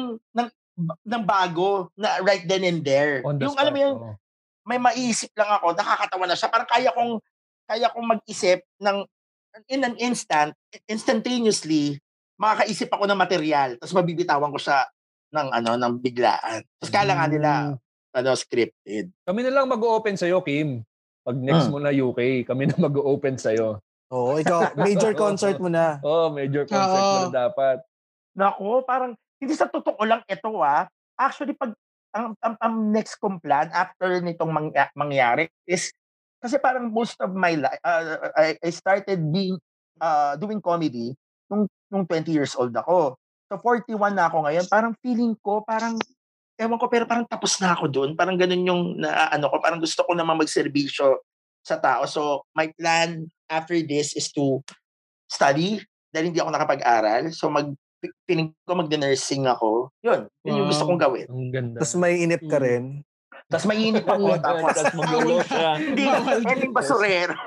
ng bago na right then and there. Yung alam mo yung may maiisip lang ako, nakakatawa na siya. Parang kaya kong mag-isip ng in an instantaneously, makakaisip ako ng material, tapos mabibitawan ko siya ng biglaan. Tapos kala nga nila scripted. Kami na lang mag-open sa'yo, Kim. Pag next mo na UK, kami na mag-open sa'yo. Oo, ikaw, major concert mo na. Major concert mo na dapat. Nako, parang, hindi sa totoo lang ito Actually, pag, ang next kong plan after nitong mangyari is, kasi parang most of my life, I started doing comedy nung 20 years old ako. So, 41 na ako ngayon. Parang feeling ko, ewan ko, pero parang tapos na ako doon. Parang ganun yung, parang gusto ko naman magserbisyo sa tao. So, my plan after this is to study dahil hindi ako nakapag-aral. So, piling ko mag-nursing ako. Yun yung gusto kong gawin. Ang ganda. Tapos may inip ka rin. Tapos mainit ako. Tapos magulo siya. Hindi na basurero.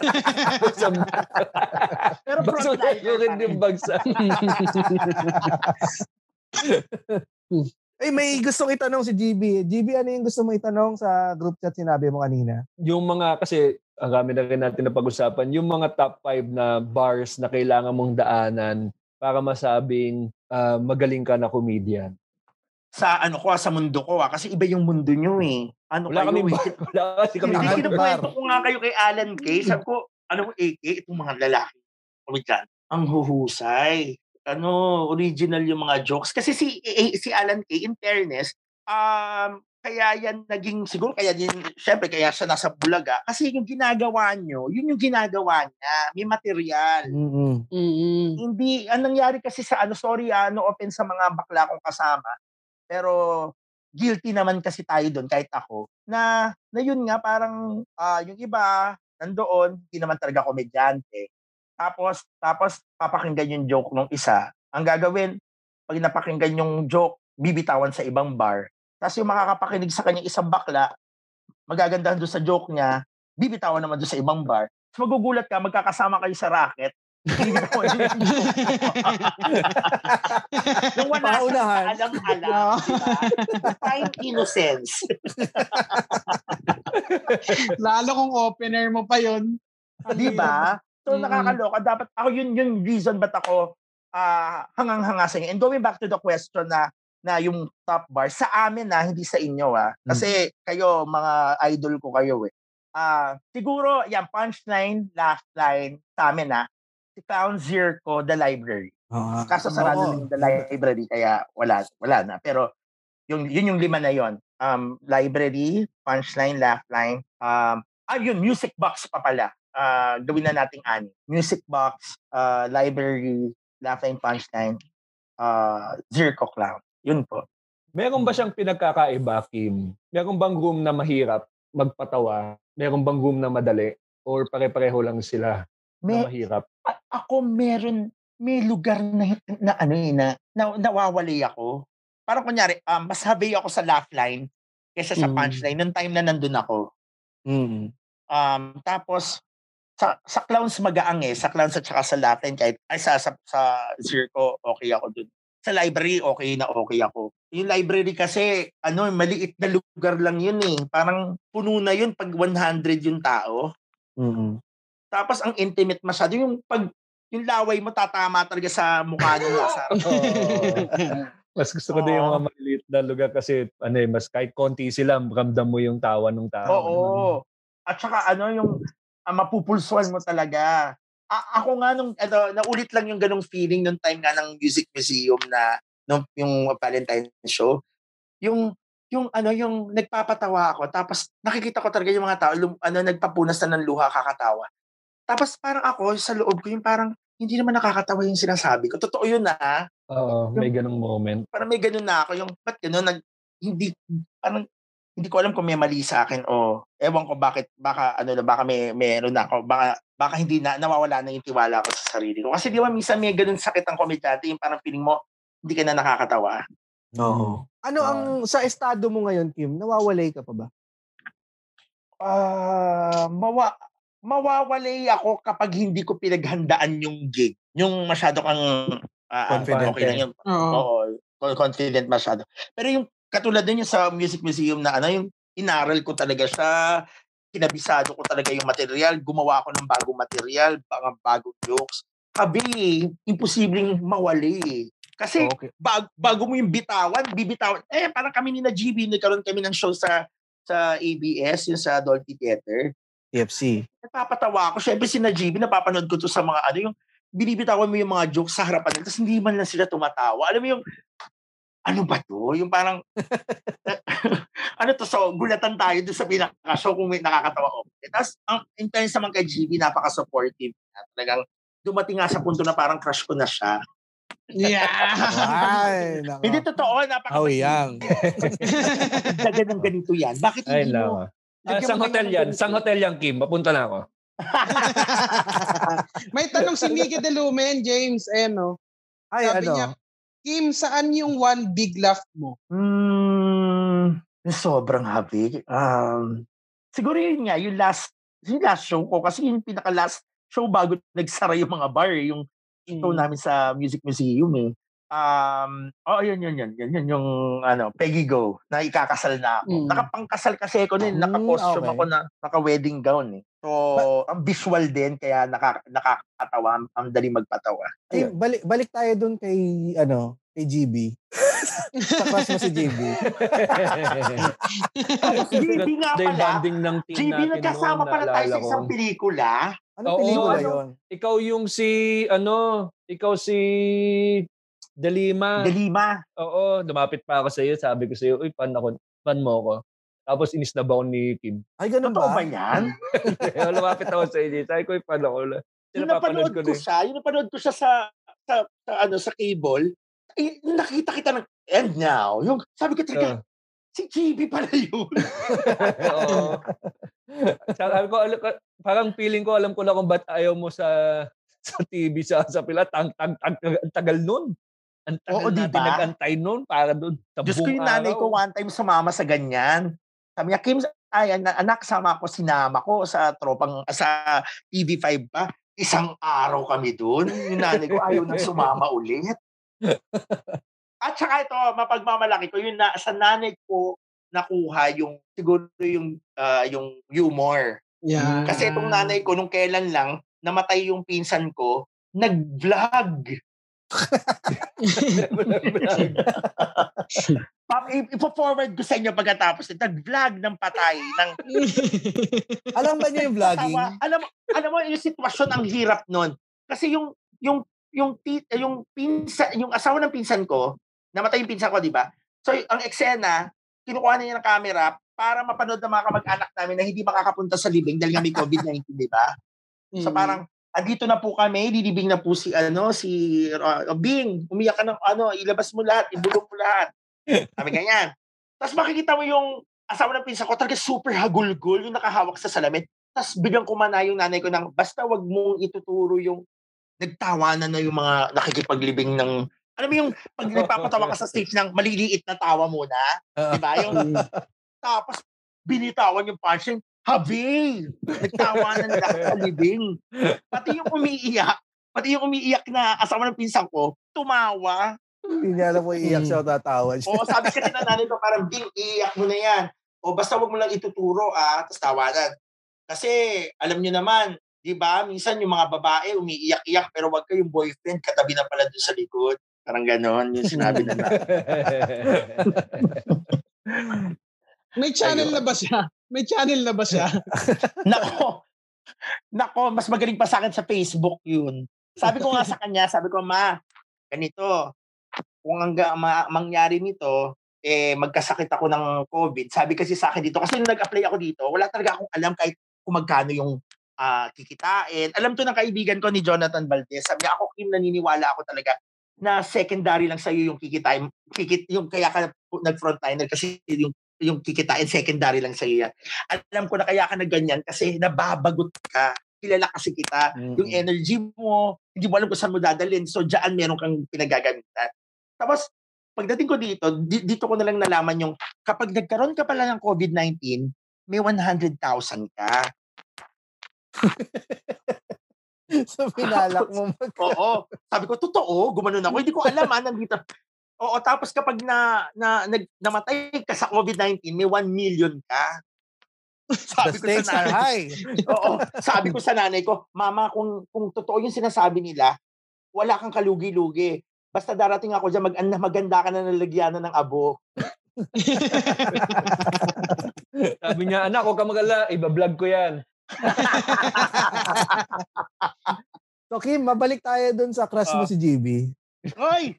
Pero basurero rin yung bagsak. May gustong itanong si GB. GB, ano yung gusto mo itanong sa group chat sinabi mo kanina? Yung mga, kasi ang kami na rin natin napag-usapan, yung mga top 5 na bars na kailangan mong daanan para masabing magaling ka na comedian. Sa sa mundo ko kasi iba yung mundo nyo Wala kasi kami bar. Kinukwento ko nga kayo kay Alan Kay. Sabi ko, AK, itong mga lalaki. Ang huhusay. Original yung mga jokes. Kasi si Alan Kay, in fairness, kaya yan naging, siguro kaya din, syempre kaya siya nasa Bulaga, kasi yung ginagawa nyo, yun yung ginagawa niya, may material. Hindi, anong nangyari kasi sa sorry, no offense sa mga bakla kong kasama, pero guilty naman kasi tayo doon, kahit ako, na yun nga, parang yung iba, nandoon, hindi naman talaga komedyante. Tapos papakinggan yung joke ng isa. Ang gagawin, pag napakinggan yung joke, bibitawan sa ibang bar. Tapos yung makakapakinig sa kanya isang bakla, magagandahan doon sa joke niya, bibitawan naman doon sa ibang bar. Tapos magugulat ka, magkakasama kayo sa racket. Nung wala Paunahan. alam, diba? Fine innocence. Lalo kung opener mo pa yun. Diba? So nakakaloka. Dapat ako yun reason ba't ako hangang-hanga sa inyo. And going back to the question na yung top bar, sa amin hindi sa inyo Kasi kayo, mga idol ko kayo siguro, yan, punchline, last line, sa amin si Clown Zirko, The Library. Kaso sarado na yung The Library, kaya wala na. Pero yun yung 5 na yun. Library, punchline, laugh line. Yun, music box pa pala. Gawin na nating 6. Music box, library, laugh line, punchline, Zirko, Clown. Yun po. Meron ba siyang pinagkakaiba, Kim? Meron bang room na mahirap magpatawa? Meron bang room na madali? Or pare-pareho lang sila na mahirap? Ako may lugar na nawawali ako. Parang kunyari, mas habi ako sa laugh line kaysa sa punchline nung time na nandun ako. Tapos, sa clowns magaang sa clowns at saka sa laugh line, kahit sa Zirko, okay ako dun. Sa library, okay ako. Yung library kasi, maliit na lugar lang yun Parang puno na yun pag 100 yung tao. Tapos ang intimate masyado. Yung laway mo tatama talaga sa mukha nung nasa Mas gusto ko din yung mga maliit na lugar kasi mas kahit konti sila, ramdam mo yung tawa ng tao. Oo. At saka yung mapupulsuan mo talaga. Ako nga naulit lang yung ganong feeling nung time nga ng Music Museum na yung Valentine's show. Yung nagpapatawa ako, tapos nakikita ko talaga yung mga tao nagpapunas na ng luha, kakatawa. Tapos parang ako sa loob ko yung parang hindi naman nakakatawa yung sinasabi ko. Totoo yun Oo, may ganong moment. Parang may ganon na ako, yung ba't ganon, hindi ko alam kung may mali sa akin o ewan ko bakit, baka meron na ako, baka hindi na nawawala na yung tiwala ko sa sarili ko. Kasi di ba minsan may ganun sakit ang komedyante, yung parang feeling mo hindi ka na nakakatawa. Oo. Ano ang sa estado mo ngayon, Kim? Nawawalay ka pa ba? Mawawalay ako kapag hindi ko pinaghandaan yung gig. Yung masyado kang confident. Okay lang yun. Oo, confident masyado. Pero yung katulad din yung sa Music Museum na yung inaral ko talaga siya, kinabisado ko talaga yung material, gumawa ako ng bagong material, bagong jokes. Imposibleng mawali Kasi bago mo yung bibitawan. Parang kami ni na GB, nagkaroon kami ng show sa ABS, yung sa Dolphy Theater. TFC. Nagpapatawa ako. Siyempre si Najibi, napapanood ko to sa mga yung binibitawan mo yung mga jokes sa harapan nila, tapos hindi man lang sila tumatawa. Alam mo yung, ano ba to? Yung parang, so gulatan tayo doon sa pinaka-show kung may nakakatawa. Okay. Tapos, in fairness naman kay GB, napaka-supportive. Talagang dumating nga sa punto na parang crush ko na siya. Yeah! Hindi totoo, napaka-yang. Dagan ng ganito yan. Bakit hindi mo? Sang hotel yan, Kim. Mapunta na ako. May tanong si Mickey De Lumen, James. Sabi niya, Kim, saan yung one big laugh mo? Sobrang happy. Siguro yun nga, yung last show ko. Kasi yung pinaka-last show bago nagsara yung mga bar. Yung show namin sa Music Museum yun yung Peggy Go na ikakasal na ako. Nakapangkasal kasi ako naka-costume ako na naka-wedding gown So, ang visual din kaya nakakatawa, ang dali magpatawa. Balik tayo dun kay GB. Sa class mo si GB. GB nga pala. GB nagkasama pala tayo sa isang pelikula. Anong pelikula yun? Ikaw yung si Delima. Oo, lumapit pa ako sa iyo. Sabi ko sa iyo, uy, pan ako. fan mo ko. Tapos inisnab ako ni Kim. Ay, ganun Totoo ba? ba yan? Lumapit ako sa inyo. Sabi ko, fan ako. Yung napanood ko siya sa cable, nakita kita ng and now. Yung sabi ko talaga, si GB pala yun. Oo. Sabi ko, parang feeling ko, alam ko na kung ba't ayaw mo sa TV sa pila. Ang tagal nun. Ang tagal natin nag-antay nun. Para doon sa Diyos ko, buong yung nanay ko one time sumama sa ganyan. Sabi niya, Kim, anak, sama ko, sinama ko sa TV5 pa. Isang araw kami doon. Yung nanay ko ayaw nang sumama ulit. At saka ito, mapagmamalaki ko, yung sa nanay ko nakuha siguro yung humor. Yeah. Kasi itong nanay ko, nung kailan lang, namatay yung pinsan ko, nag-vlog. Ipo-forward ko sa inyo pagkatapos. Nag-vlog ng patay. Alam ba niyo yung vlogging? Alam mo, yung sitwasyon ang hirap nun. Kasi yung asawa ng pinsan ko, namatay yung pinsan ko, di ba? So, ang eksena, kinukuha niya ng camera para mapanood ng mga kamag-anak namin na hindi makakapunta sa libing dahil nga may COVID-19, di ba? So, parang, andito na po kami, didibing na po si Bing, umiyak ka ng ilabas mo lahat, ibulong mo lahat. Sabi ganyan. Tapos makikita mo yung asawa ng pinsan ko, talaga super hagulgul, yung nakahawak sa salamin. Tapos biglang kumana yung nanay ko ng, basta wag mong ituturo yung nagtawanan na yung mga nakikipaglibing ng, alam mo yung pag nagpapatawa ka sa stage ng maliliit na tawa muna, di ba? Tapos binitawan yung punchline, Habi! Nagtawanan na sa libing. Pati yung umiiyak na asawa ng pinsan ko, tumawa. Hindi niya alam mo iiyak siya o tatawa siya. Oo, sabi kasi na nanay ko, parang, Bing, iiyak mo na yan. O basta wag mo lang ituturo, tapos tawanan. Kasi, alam nyo naman, di ba, minsan yung mga babae umiiyak-iyak, pero wag kayong boyfriend, katabi na pala doon sa likod. Parang ganon, yung sinabi na nanay. May channel na ba siya? May channel na ba siya? Nako, mas magaling pa sa akin sa Facebook yun. Sabi ko nga sa kanya, Ma, ganito, kung mangyari nito, magkasakit ako ng COVID. Sabi kasi sa akin dito, kasi nung nag-apply ako dito, wala talaga akong alam kahit kung magkano yung kikitain. Alam to ng kaibigan ko ni Jonathan Valdez. Sabi niya, ako, Kim, naniniwala ako talaga na secondary lang sa'yo yung kikitain. Yung kaya ka nag-frontliner kasi yung kikitain secondary lang sa'yo yan. Alam ko na kaya ka na ganyan kasi nababagot ka. Kilala kasi kita. Yung energy mo, hindi mo alam kung saan mo dadalhin. So, dyan meron kang pinagagamitan. Tapos, pagdating ko dito ko na lang nalaman yung kapag nagkaroon ka pala ng COVID-19, may 100,000 ka. So, pinalak mo Oo. Sabi ko, totoo. Gumanon ako. Hindi ko alam, nandito. Oo, tapos kapag namatay ka sa COVID-19, may 1 million ka. Sabi ko sa nanay. Oo, sabi ko sa nanay ko, Mama, kung totoo yung sinasabi nila, wala kang kalugi-lugi. Basta darating ako dyan, maganda ka na nalagyanan ng abo. Sabi niya, anak, huwag ka mag-ala, iba-vlog ko yan. So, Kim, mabalik tayo dun sa crush mo si GB. Hoy!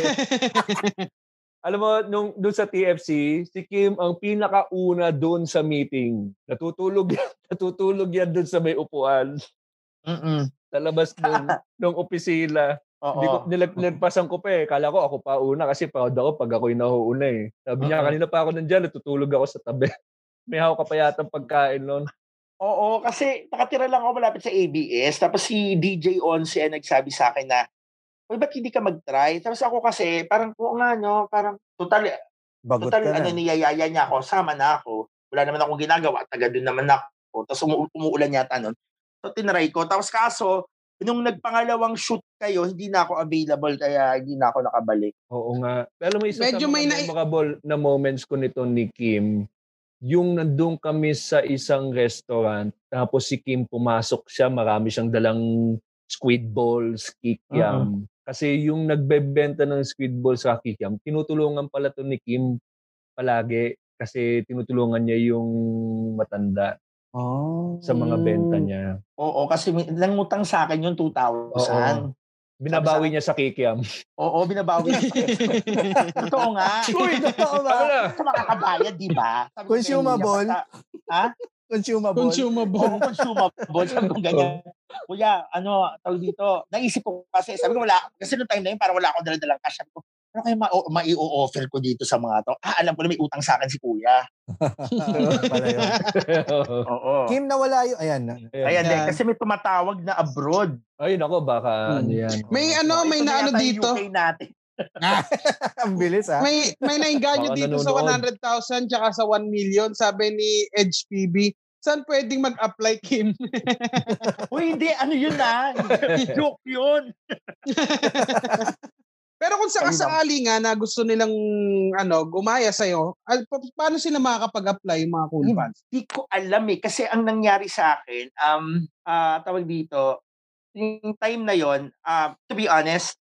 Alam mo, doon sa TFC, si Kim ang pinakauna doon sa meeting. Natutulog yan doon sa may upuan. Sa labas doon, ng opisina. Hindi ko, nilagpasan ko pa eh. Kala ko ako pa una kasi proud ako pag ako'y nahuuna eh. Sabi niya, kanina pa ako nandyan, natutulog ako sa tabi. May hawak ka pa yatang pagkain noon. Oo, kasi nakatira lang ako malapit sa ABS. Tapos si DJ Once nagsabi sa akin na, ba't hindi ka mag-try? Tapos ako kasi, parang, parang total niyayaya niya ako, sama na ako. Wala naman akong ginagawa, taga doon naman ako. Tapos umuulan yata nun. So, tinry ko. Tapos kaso, nung nagpangalawang shoot kayo, hindi na ako available, kaya hindi na ako nakabalik. Oo nga. Pero may isa sa mga memorable na moments ko nito ni Kim, yung nandun kami sa isang restaurant, tapos si Kim pumasok siya, marami siyang dalang squid balls, kikiam. Kasi yung nagbebenta ng squid balls sa kikiam, tinutulungan pala to ni Kim palagi kasi tinutulungan niya yung matanda sa mga benta niya. Oo, kasi nangutang sa akin yung 2,000. Binabawi niya sa kikiam. Oo, binabawi niya sa kikiam. Totoo nga. Uy, totoo ba? Sa makakabayad, di ba? Consumable? Ha? Consumable. Oo, consumable. Sabi ko ganyan. Kuya, tawag dito, naisip ko kasi, sabi ko kasi noong time na yun, parang wala akong daladalang cash. Sabi ko, ano kayo mai-offer ko dito sa mga to? Alam ko na may utang sa akin si kuya. Pala yun. Oo. Kim, nawala yun. Ayan din. Kasi may tumatawag na abroad. Ay, nako, baka ano yan. May may naano dito. UK natin. Ang bilis, ha? May nainganyo dito sa 100,000 tsaka sa 1 million, sabi ni Edge PB. Saan pwedeng mag-apply, Kim? Uy, hindi. Ano yun na? Joke yun. Pero kung sakasakali nga na gusto nilang gumaya sa'yo, paano sila makakapag-apply yung mga cool fans? Hindi ko alam eh. Kasi ang nangyari sa akin, tawag dito, yung time na yon, to be honest,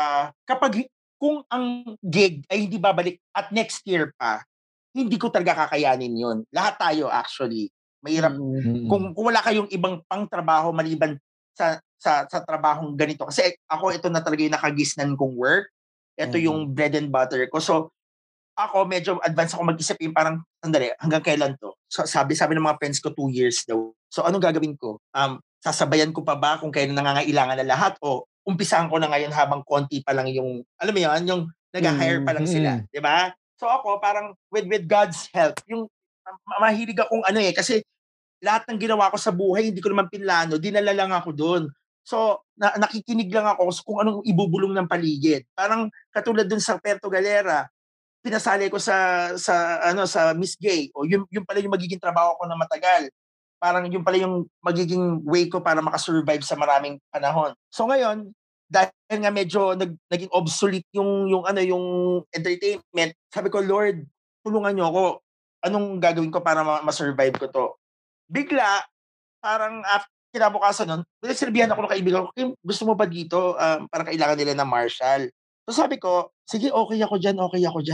kung ang gig ay hindi babalik at next year pa, hindi ko talaga kakayanin yun. Lahat tayo actually. Mahirap. Kung wala kayong ibang pang trabaho maliban sa trabahong ganito. Kasi ako, ito na talaga yung nakagisnan kong work. Ito yung bread and butter ko. So, ako, medyo advance ako mag-isip yung parang, sandali, hanggang kailan to? So, sabi ng mga friends ko, 2 years daw. So, anong gagawin ko? Sasabayan ko pa ba kung kailan nangangailangan na lahat? O umpisahan ko na ngayon habang konti pa lang yung, alam mo yun, yung nag-hire pa lang sila. Diba? So, ako, parang with God's help, yung mahilig akong kasi lahat ng ginawa ko sa buhay, hindi ko naman pinlano, dinala lang ako doon. So, nakikinig lang ako kung anong ibubulong ng paligid. Parang katulad dun sa Puerto Galera, pinasali ko sa Miss Gay. O yun pala yung magiging trabaho ko na matagal. Parang yun pala yung magiging way ko para makasurvive sa maraming panahon. So ngayon, dahil nga medyo naging obsolete yung entertainment, sabi ko, Lord, tulungan niyo ako. Anong gagawin ko para ma-survive ko to? Bigla, parang kinabukasan nun, sinabihan ako ng kaibigan ko, gusto mo ba dito? Parang kailangan nila ng Marshall. So sabi ko, sige, okay ako dyan.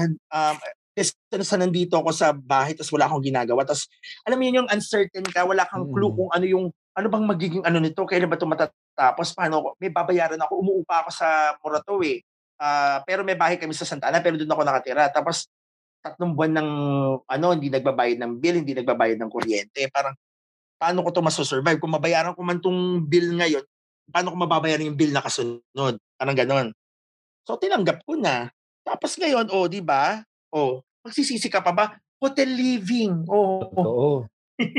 Kasi nandito ako sa bahay, tapos wala akong ginagawa. Tapos, alam mo yun, yung uncertain ka, wala kang clue kung ano bang magiging nito, kailan ba ito matatapos, paano ako, may babayaran ako, umuupa ako sa Morato eh. Pero may bahay kami sa Santa Ana, pero doon ako nakatira. Tapos, 3 buwan ng hindi nagbabayad ng bill, hindi nagbabayad ng kuryente. Parang, paano ko ito masosurvive? Kung mabayaran ko man itong bill ngayon, paano ko mababayaran yung bill na kasunod? Parang ganon. So, tinanggap ko na. Tapos ngayon, di ba? Magsisisi ka pa ba? Hotel living. Totoo.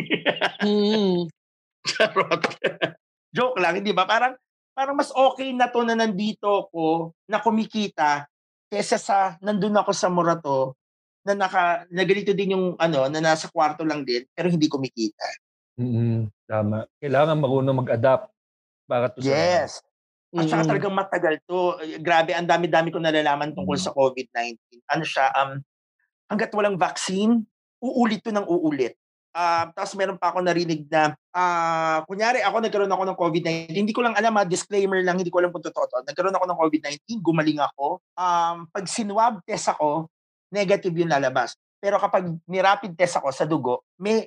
Charot. Joke lang, hindi ba? Parang mas okay na to na nandito ko, na kumikita, kesa sa nandun ako sa Morato, na ganito din yung na nasa kwarto lang din, pero hindi kumikita. Tama. Kailangan marunong mag-adapt para to yes. At saka talagang matagal to. Grabe, ang dami-dami ko nalalaman tungkol sa COVID-19. Hanggat walang vaccine, uulit to ng uulit. Tapos meron pa ako narinig na, kunyari ako nagkaroon ako ng COVID-19, hindi ko lang alam, disclaimer lang, hindi ko alam kung totoo to. Nagkaroon ako ng COVID-19, gumaling ako. Pag sinwab test ako, negative yung lalabas. Pero kapag ni-rapid test ako sa dugo, may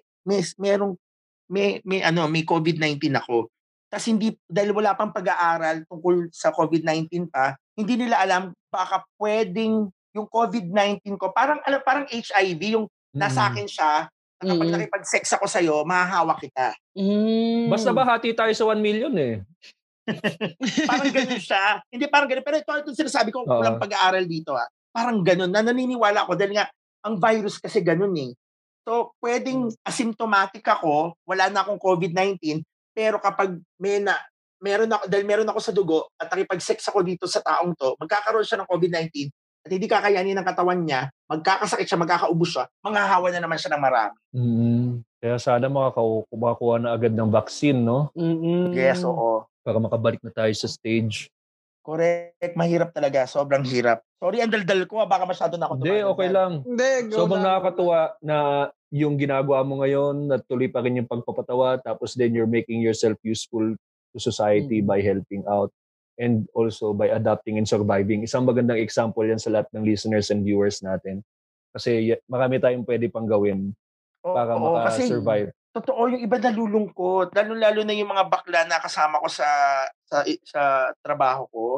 COVID-19 ako. Tapos dahil wala pang pag-aaral tungkol sa COVID-19 pa, hindi nila alam baka pwedeng yung COVID-19 ko, parang HIV, yung nasa akin siya, na kapag nakipag-sex ako sa'yo, mahahawa kita. Basta ba hati tayo sa 1 million eh. Parang ganun siya. Hindi parang ganun, pero ito sinasabi ko, walang pag-aaral dito. Parang ganun, na naniniwala ako, dahil nga, ang virus kasi ganun eh. So, pwedeng asymptomatic ako, wala na akong COVID-19, pero kapag meron ako sa dugo at nakipag-sex ako dito sa taong to, magkakaroon siya ng COVID-19 at hindi kakayanin ng katawan niya, magkakasakit siya, magkakaubos siya, manghahawa na naman siya ng marami. Kaya sana makakuha na agad ng vaccine, no? Yes, oo. Para makabalik na tayo sa stage. Correct. Mahirap talaga. Sobrang hirap. Sorry, ang daldal ko. Baka masyado na ako. Hindi, okay lang. Sobrang nakakatuwa na yung ginagawa mo ngayon, natuloy pa rin yung pagpapatawa, tapos then you're making yourself useful to society by helping out and also by adapting and surviving. Isang magandang example yan sa lahat ng listeners and viewers natin. Kasi marami tayong pwede pang gawin para maka-survive. Totoo, yung iba nalulungkot. Lalo na yung mga bakla na kasama ko sa trabaho ko.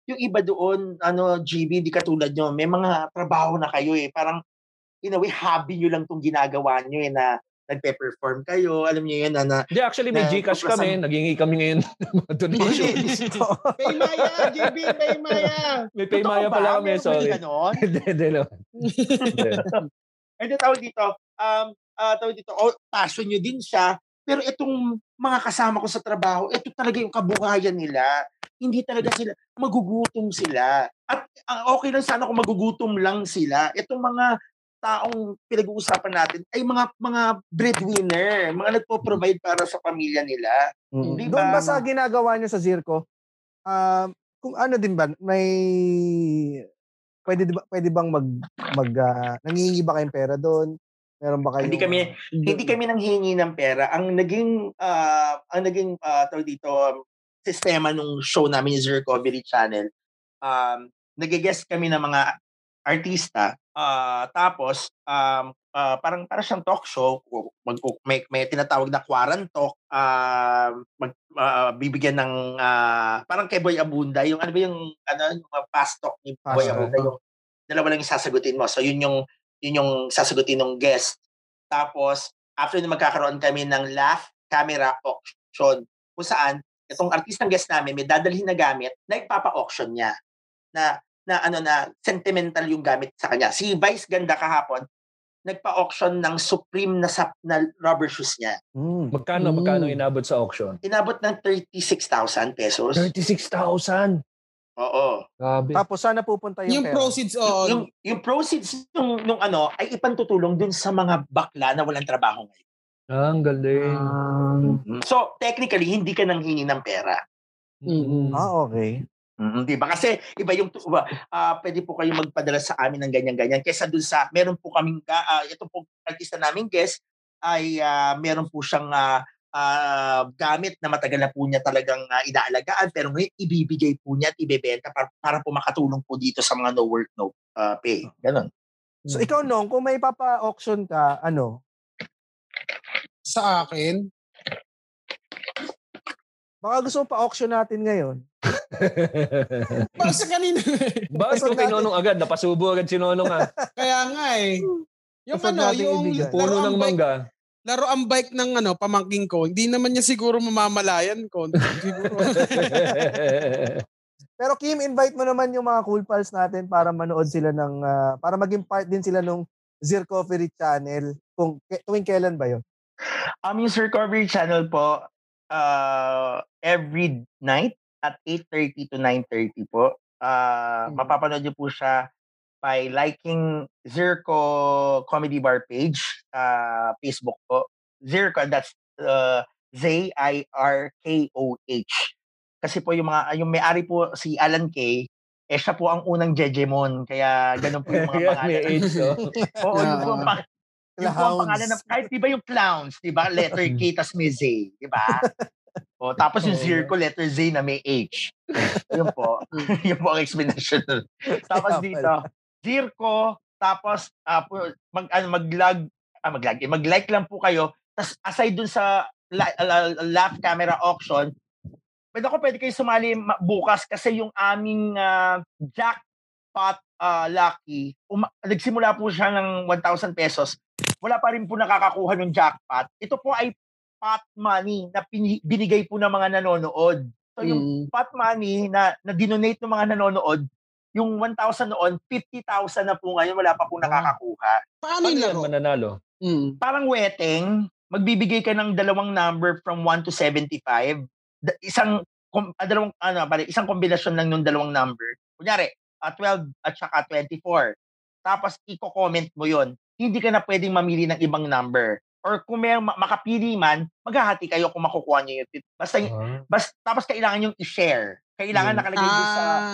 yung iba doon, GB, di katulad nyo, may mga trabaho na kayo eh. Parang, in a way, hobby nyo lang itong ginagawa nyo eh, na nagpe-perform kayo, alam nyo yun, Hindi, actually, may Gcash kami, naghingi kami ngayon mga donations. Paymaya, GB, Paymaya. May Paymaya pala kami, sorry. Hindi naman. And then, tawag dito, passion nyo din siya, pero itong mga kasama ko sa trabaho, ito talaga yung kabuhayan nila. Hindi talaga sila, magugutom sila. At okay lang sana kung magugutom lang sila. Itong mga taong pinag-uusapan natin ay mga breadwinner, mga nagpo-provide para sa pamilya nila. Diba? Doon ba sa ginagawa nyo sa Zirko, kung ano din ba, may pwede bang nangingi ba kayong pera doon? Meron ba kayo? Hindi kami nanghingi ng pera. Ang naging tawag dito, sistema nung show namin yung Zircovery Channel, nag-guest kami ng mga artista, tapos parang para siyang talk show, may tinatawag na Quarantalk, bibigyan ng parang kay Boy Abunda, yung ano ba yung fast talk ni Boy Abunda, yung dalawa lang yung sasagutin mo. So yun yung sasagutin ng guest. Tapos after na magkakaroon kami ng laugh camera auction, kung saan itong artistang guest namin may dadalhin na gamit na ipapa-auction niya na sentimental yung gamit sa kanya. Si Vice Ganda kahapon nagpa-auction ng Supreme na rubber shoes niya. Magkano inabot sa auction? Inabot ng 36,000 pesos. 36,000? Oo. Grabe. Tapos sana pupunta yung pera. Proceeds yung proceeds nung ay ipantutulong dun sa mga bakla na walang trabaho ngayon. Ang galing. So technically hindi ka nanghingi ng pera. Okay. Diba? Kasi iba yung pwede po kayo magpadala sa amin ng ganyan-ganyan kaysa dun sa meron po kaming ito po artista naming guest ay meron po siyang gamit na matagal na po niya talagang inaalagaan pero ngayon ibibigay po niya at ibebenta para po makatulong po dito sa mga no work no pay. Ganon. So ikaw Nong, kung may papa-auction ka, ano? Sa akin? Baka gusto mo pa-auction natin ngayon. Baka sa kanina. Bakit kung kay Nonong agad? Napasubo agad si Nonong Kaya nga eh. Yung yung puno ng mangga. Laro ang bike ng pamangking ko. Hindi naman niya siguro mamamalayan ko. Siguro. Pero Kim, invite mo naman yung mga Cool Pals natin para manood sila para maging part din sila nung Zircovery Channel. Tuwing kailan ba yun? Yung Zircovery Channel po, every night at 8:30 to 9:30 po. Mapapanood niyo po siya by liking Zirco Comedy Bar page, Facebook po. Zirco, that's Zirkoh. Kasi po yung may-ari po si Alan K, siya po ang unang Jejemon. Kaya ganun po yung mga pangalan. Oo, yung po ang pangalan ng, kahit diba yung clowns, diba? Letter K tas may Z, diba? Tapos yung Zirco, letter Z na may H. Yun po. Yun po ang explanation. Tapos dito, Zirco, tapos mag-like lang po kayo. Tapos aside dun sa laugh camera auction, pwede kayo sumali bukas kasi yung aming jackpot lucky, nagsimula po siya ng 1,000 pesos. Wala pa rin po nakakakuha ng jackpot. Ito po ay pot money na binigay po ng mga nanonood. So yung pot money na dinonate ng mga nanonood, yung 1,000 noon, 50,000 na po ngayon, wala pa po nakakakuha. Paano yan mananalo? Parang weteng, magbibigay ka ng dalawang number from 1 to 75. Isang kombinasyon lang ng dalawang number. Kunyari, 12 at saka 24. Tapos i-comment mo yon. Hindi ka na pwedeng mamili ng ibang number. Or kung may makapili man, maghahati kayo kung makukuha niyo yun. Basta tapos kailangan yung i-share. Kailangan nakalagay doon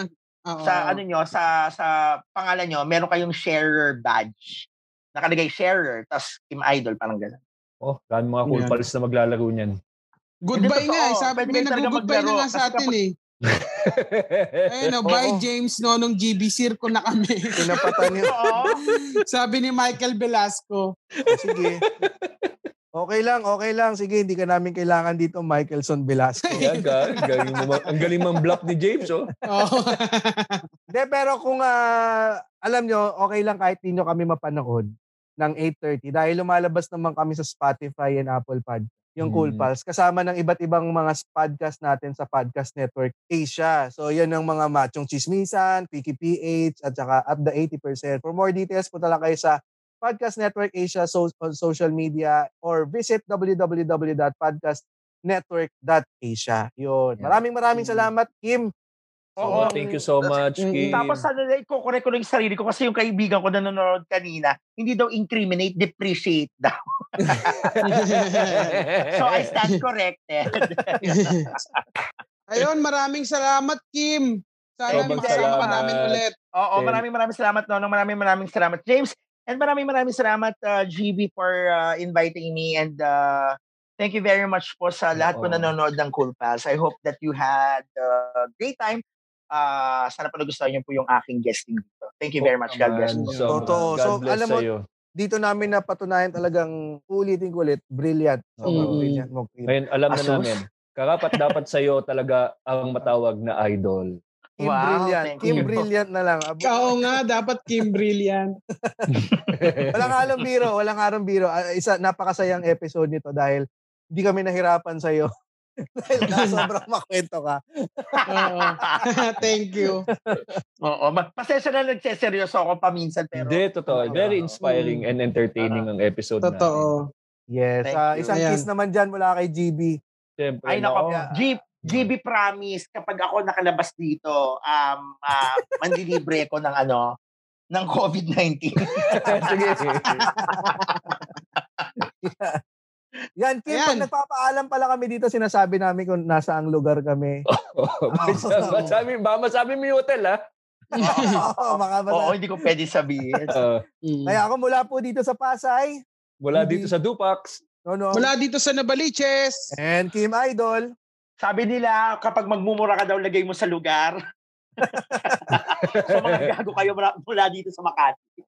sa pangalan nyo, meron kayong sharer badge. Nakalagay sharer, tas Team Idol, parang gano'n. Dahil mga Cool Pals na maglalaro niyan. Goodbye nga. Sabi may nag-goodbye na nga sa atin eh. Ayun, bye James Nonong GB, Zirco na kami. Pinapatan niyo. Sabi ni Michael Velasco. Sige. Okay lang. Sige, hindi ka namin kailangan dito, Michaelson Velasco. Yan, galing mo, ang galing mang bluff ni James, oh. Hindi, pero kung alam nyo, okay lang kahit di nyo kami mapanood ng 8:30 dahil lumalabas naman kami sa Spotify and Apple Podcast, yung Cool Pals, kasama ng iba't ibang mga podcast natin sa Podcast Network Asia. So, yan ang mga Machong Chismisan, Quickie PH, at saka At the 80%. For more details, punta lang kayo sa Podcast Network Asia on social media or visit www.podcastnetwork.asia. Yun. Maraming salamat, Kim. Oo. Thank you so much, Kim. Tapos i-correct ko lang yung sarili ko kasi yung kaibigan ko na nanonood kanina, hindi daw incriminate, depreciate daw. So I stand corrected. Ayun, maraming salamat, Kim. Sana magsama ka namin ulit. Oo, maraming salamat, Nonong. Maraming salamat, James. And maraming salamat, GB, for inviting me. And thank you very much po sa lahat po nanonood ng Cool Pals. I hope that you had a great time. Sana po nagustuhan niyo po yung aking guesting dito. Thank you very much. God bless you. Totoo. So, alam mo, dito namin napatunayan talagang ulitin-ulit. Brilliant. Brilliant mo. Ngayon, alam na namin. Karapat dapat sa'yo talaga ang matawag na idol. Kim Brilliant. Kim Brilliant na lang. Oo nga, dapat Kim Brilliant. Walang halong biro. Napakasayang episode nito dahil hindi kami nahirapan sa'yo. Dahil sobrang makwento ka. Oo. Thank you. Oo. Pasensya na nagseseryoso ako paminsan. Pero hindi, totoo. Very inspiring and entertaining ang episode natin. Totoo. Yes. Isang kiss naman dyan mula kay GB. Siyempre, ay, nako. GB promise, kapag ako nakalabas dito, manlilibre ko ng COVID-19. Sige. Yan, Kim, pag nagpapaalam pala kami dito, sinasabi namin kung nasa ang lugar kami. Masabi mo yung hotel, ha? Oo, hindi ko pwede sabihin. Kaya ako mula po dito sa Pasay. Mula dito sa Dupax. Mula dito sa Nabaliches. And Kim Idol. Sabi nila, kapag magmumura ka daw, lagay mo sa lugar. So mga gago kayo mula dito sa Makati.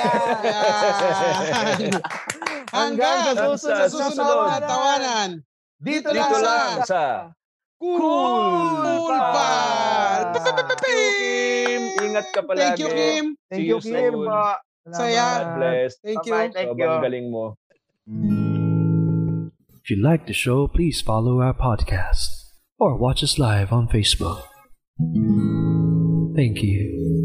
Yeah! Hanggang sa susunod na tawanan. Dito lang sa Cool Pals. Kim, ingat ka palagi. Thank you, Kim. Thank you, Kim. Saya. God bless. Thank you. Sobrang galing mo. If you like the show, please follow our podcast or watch us live on Facebook. Thank you.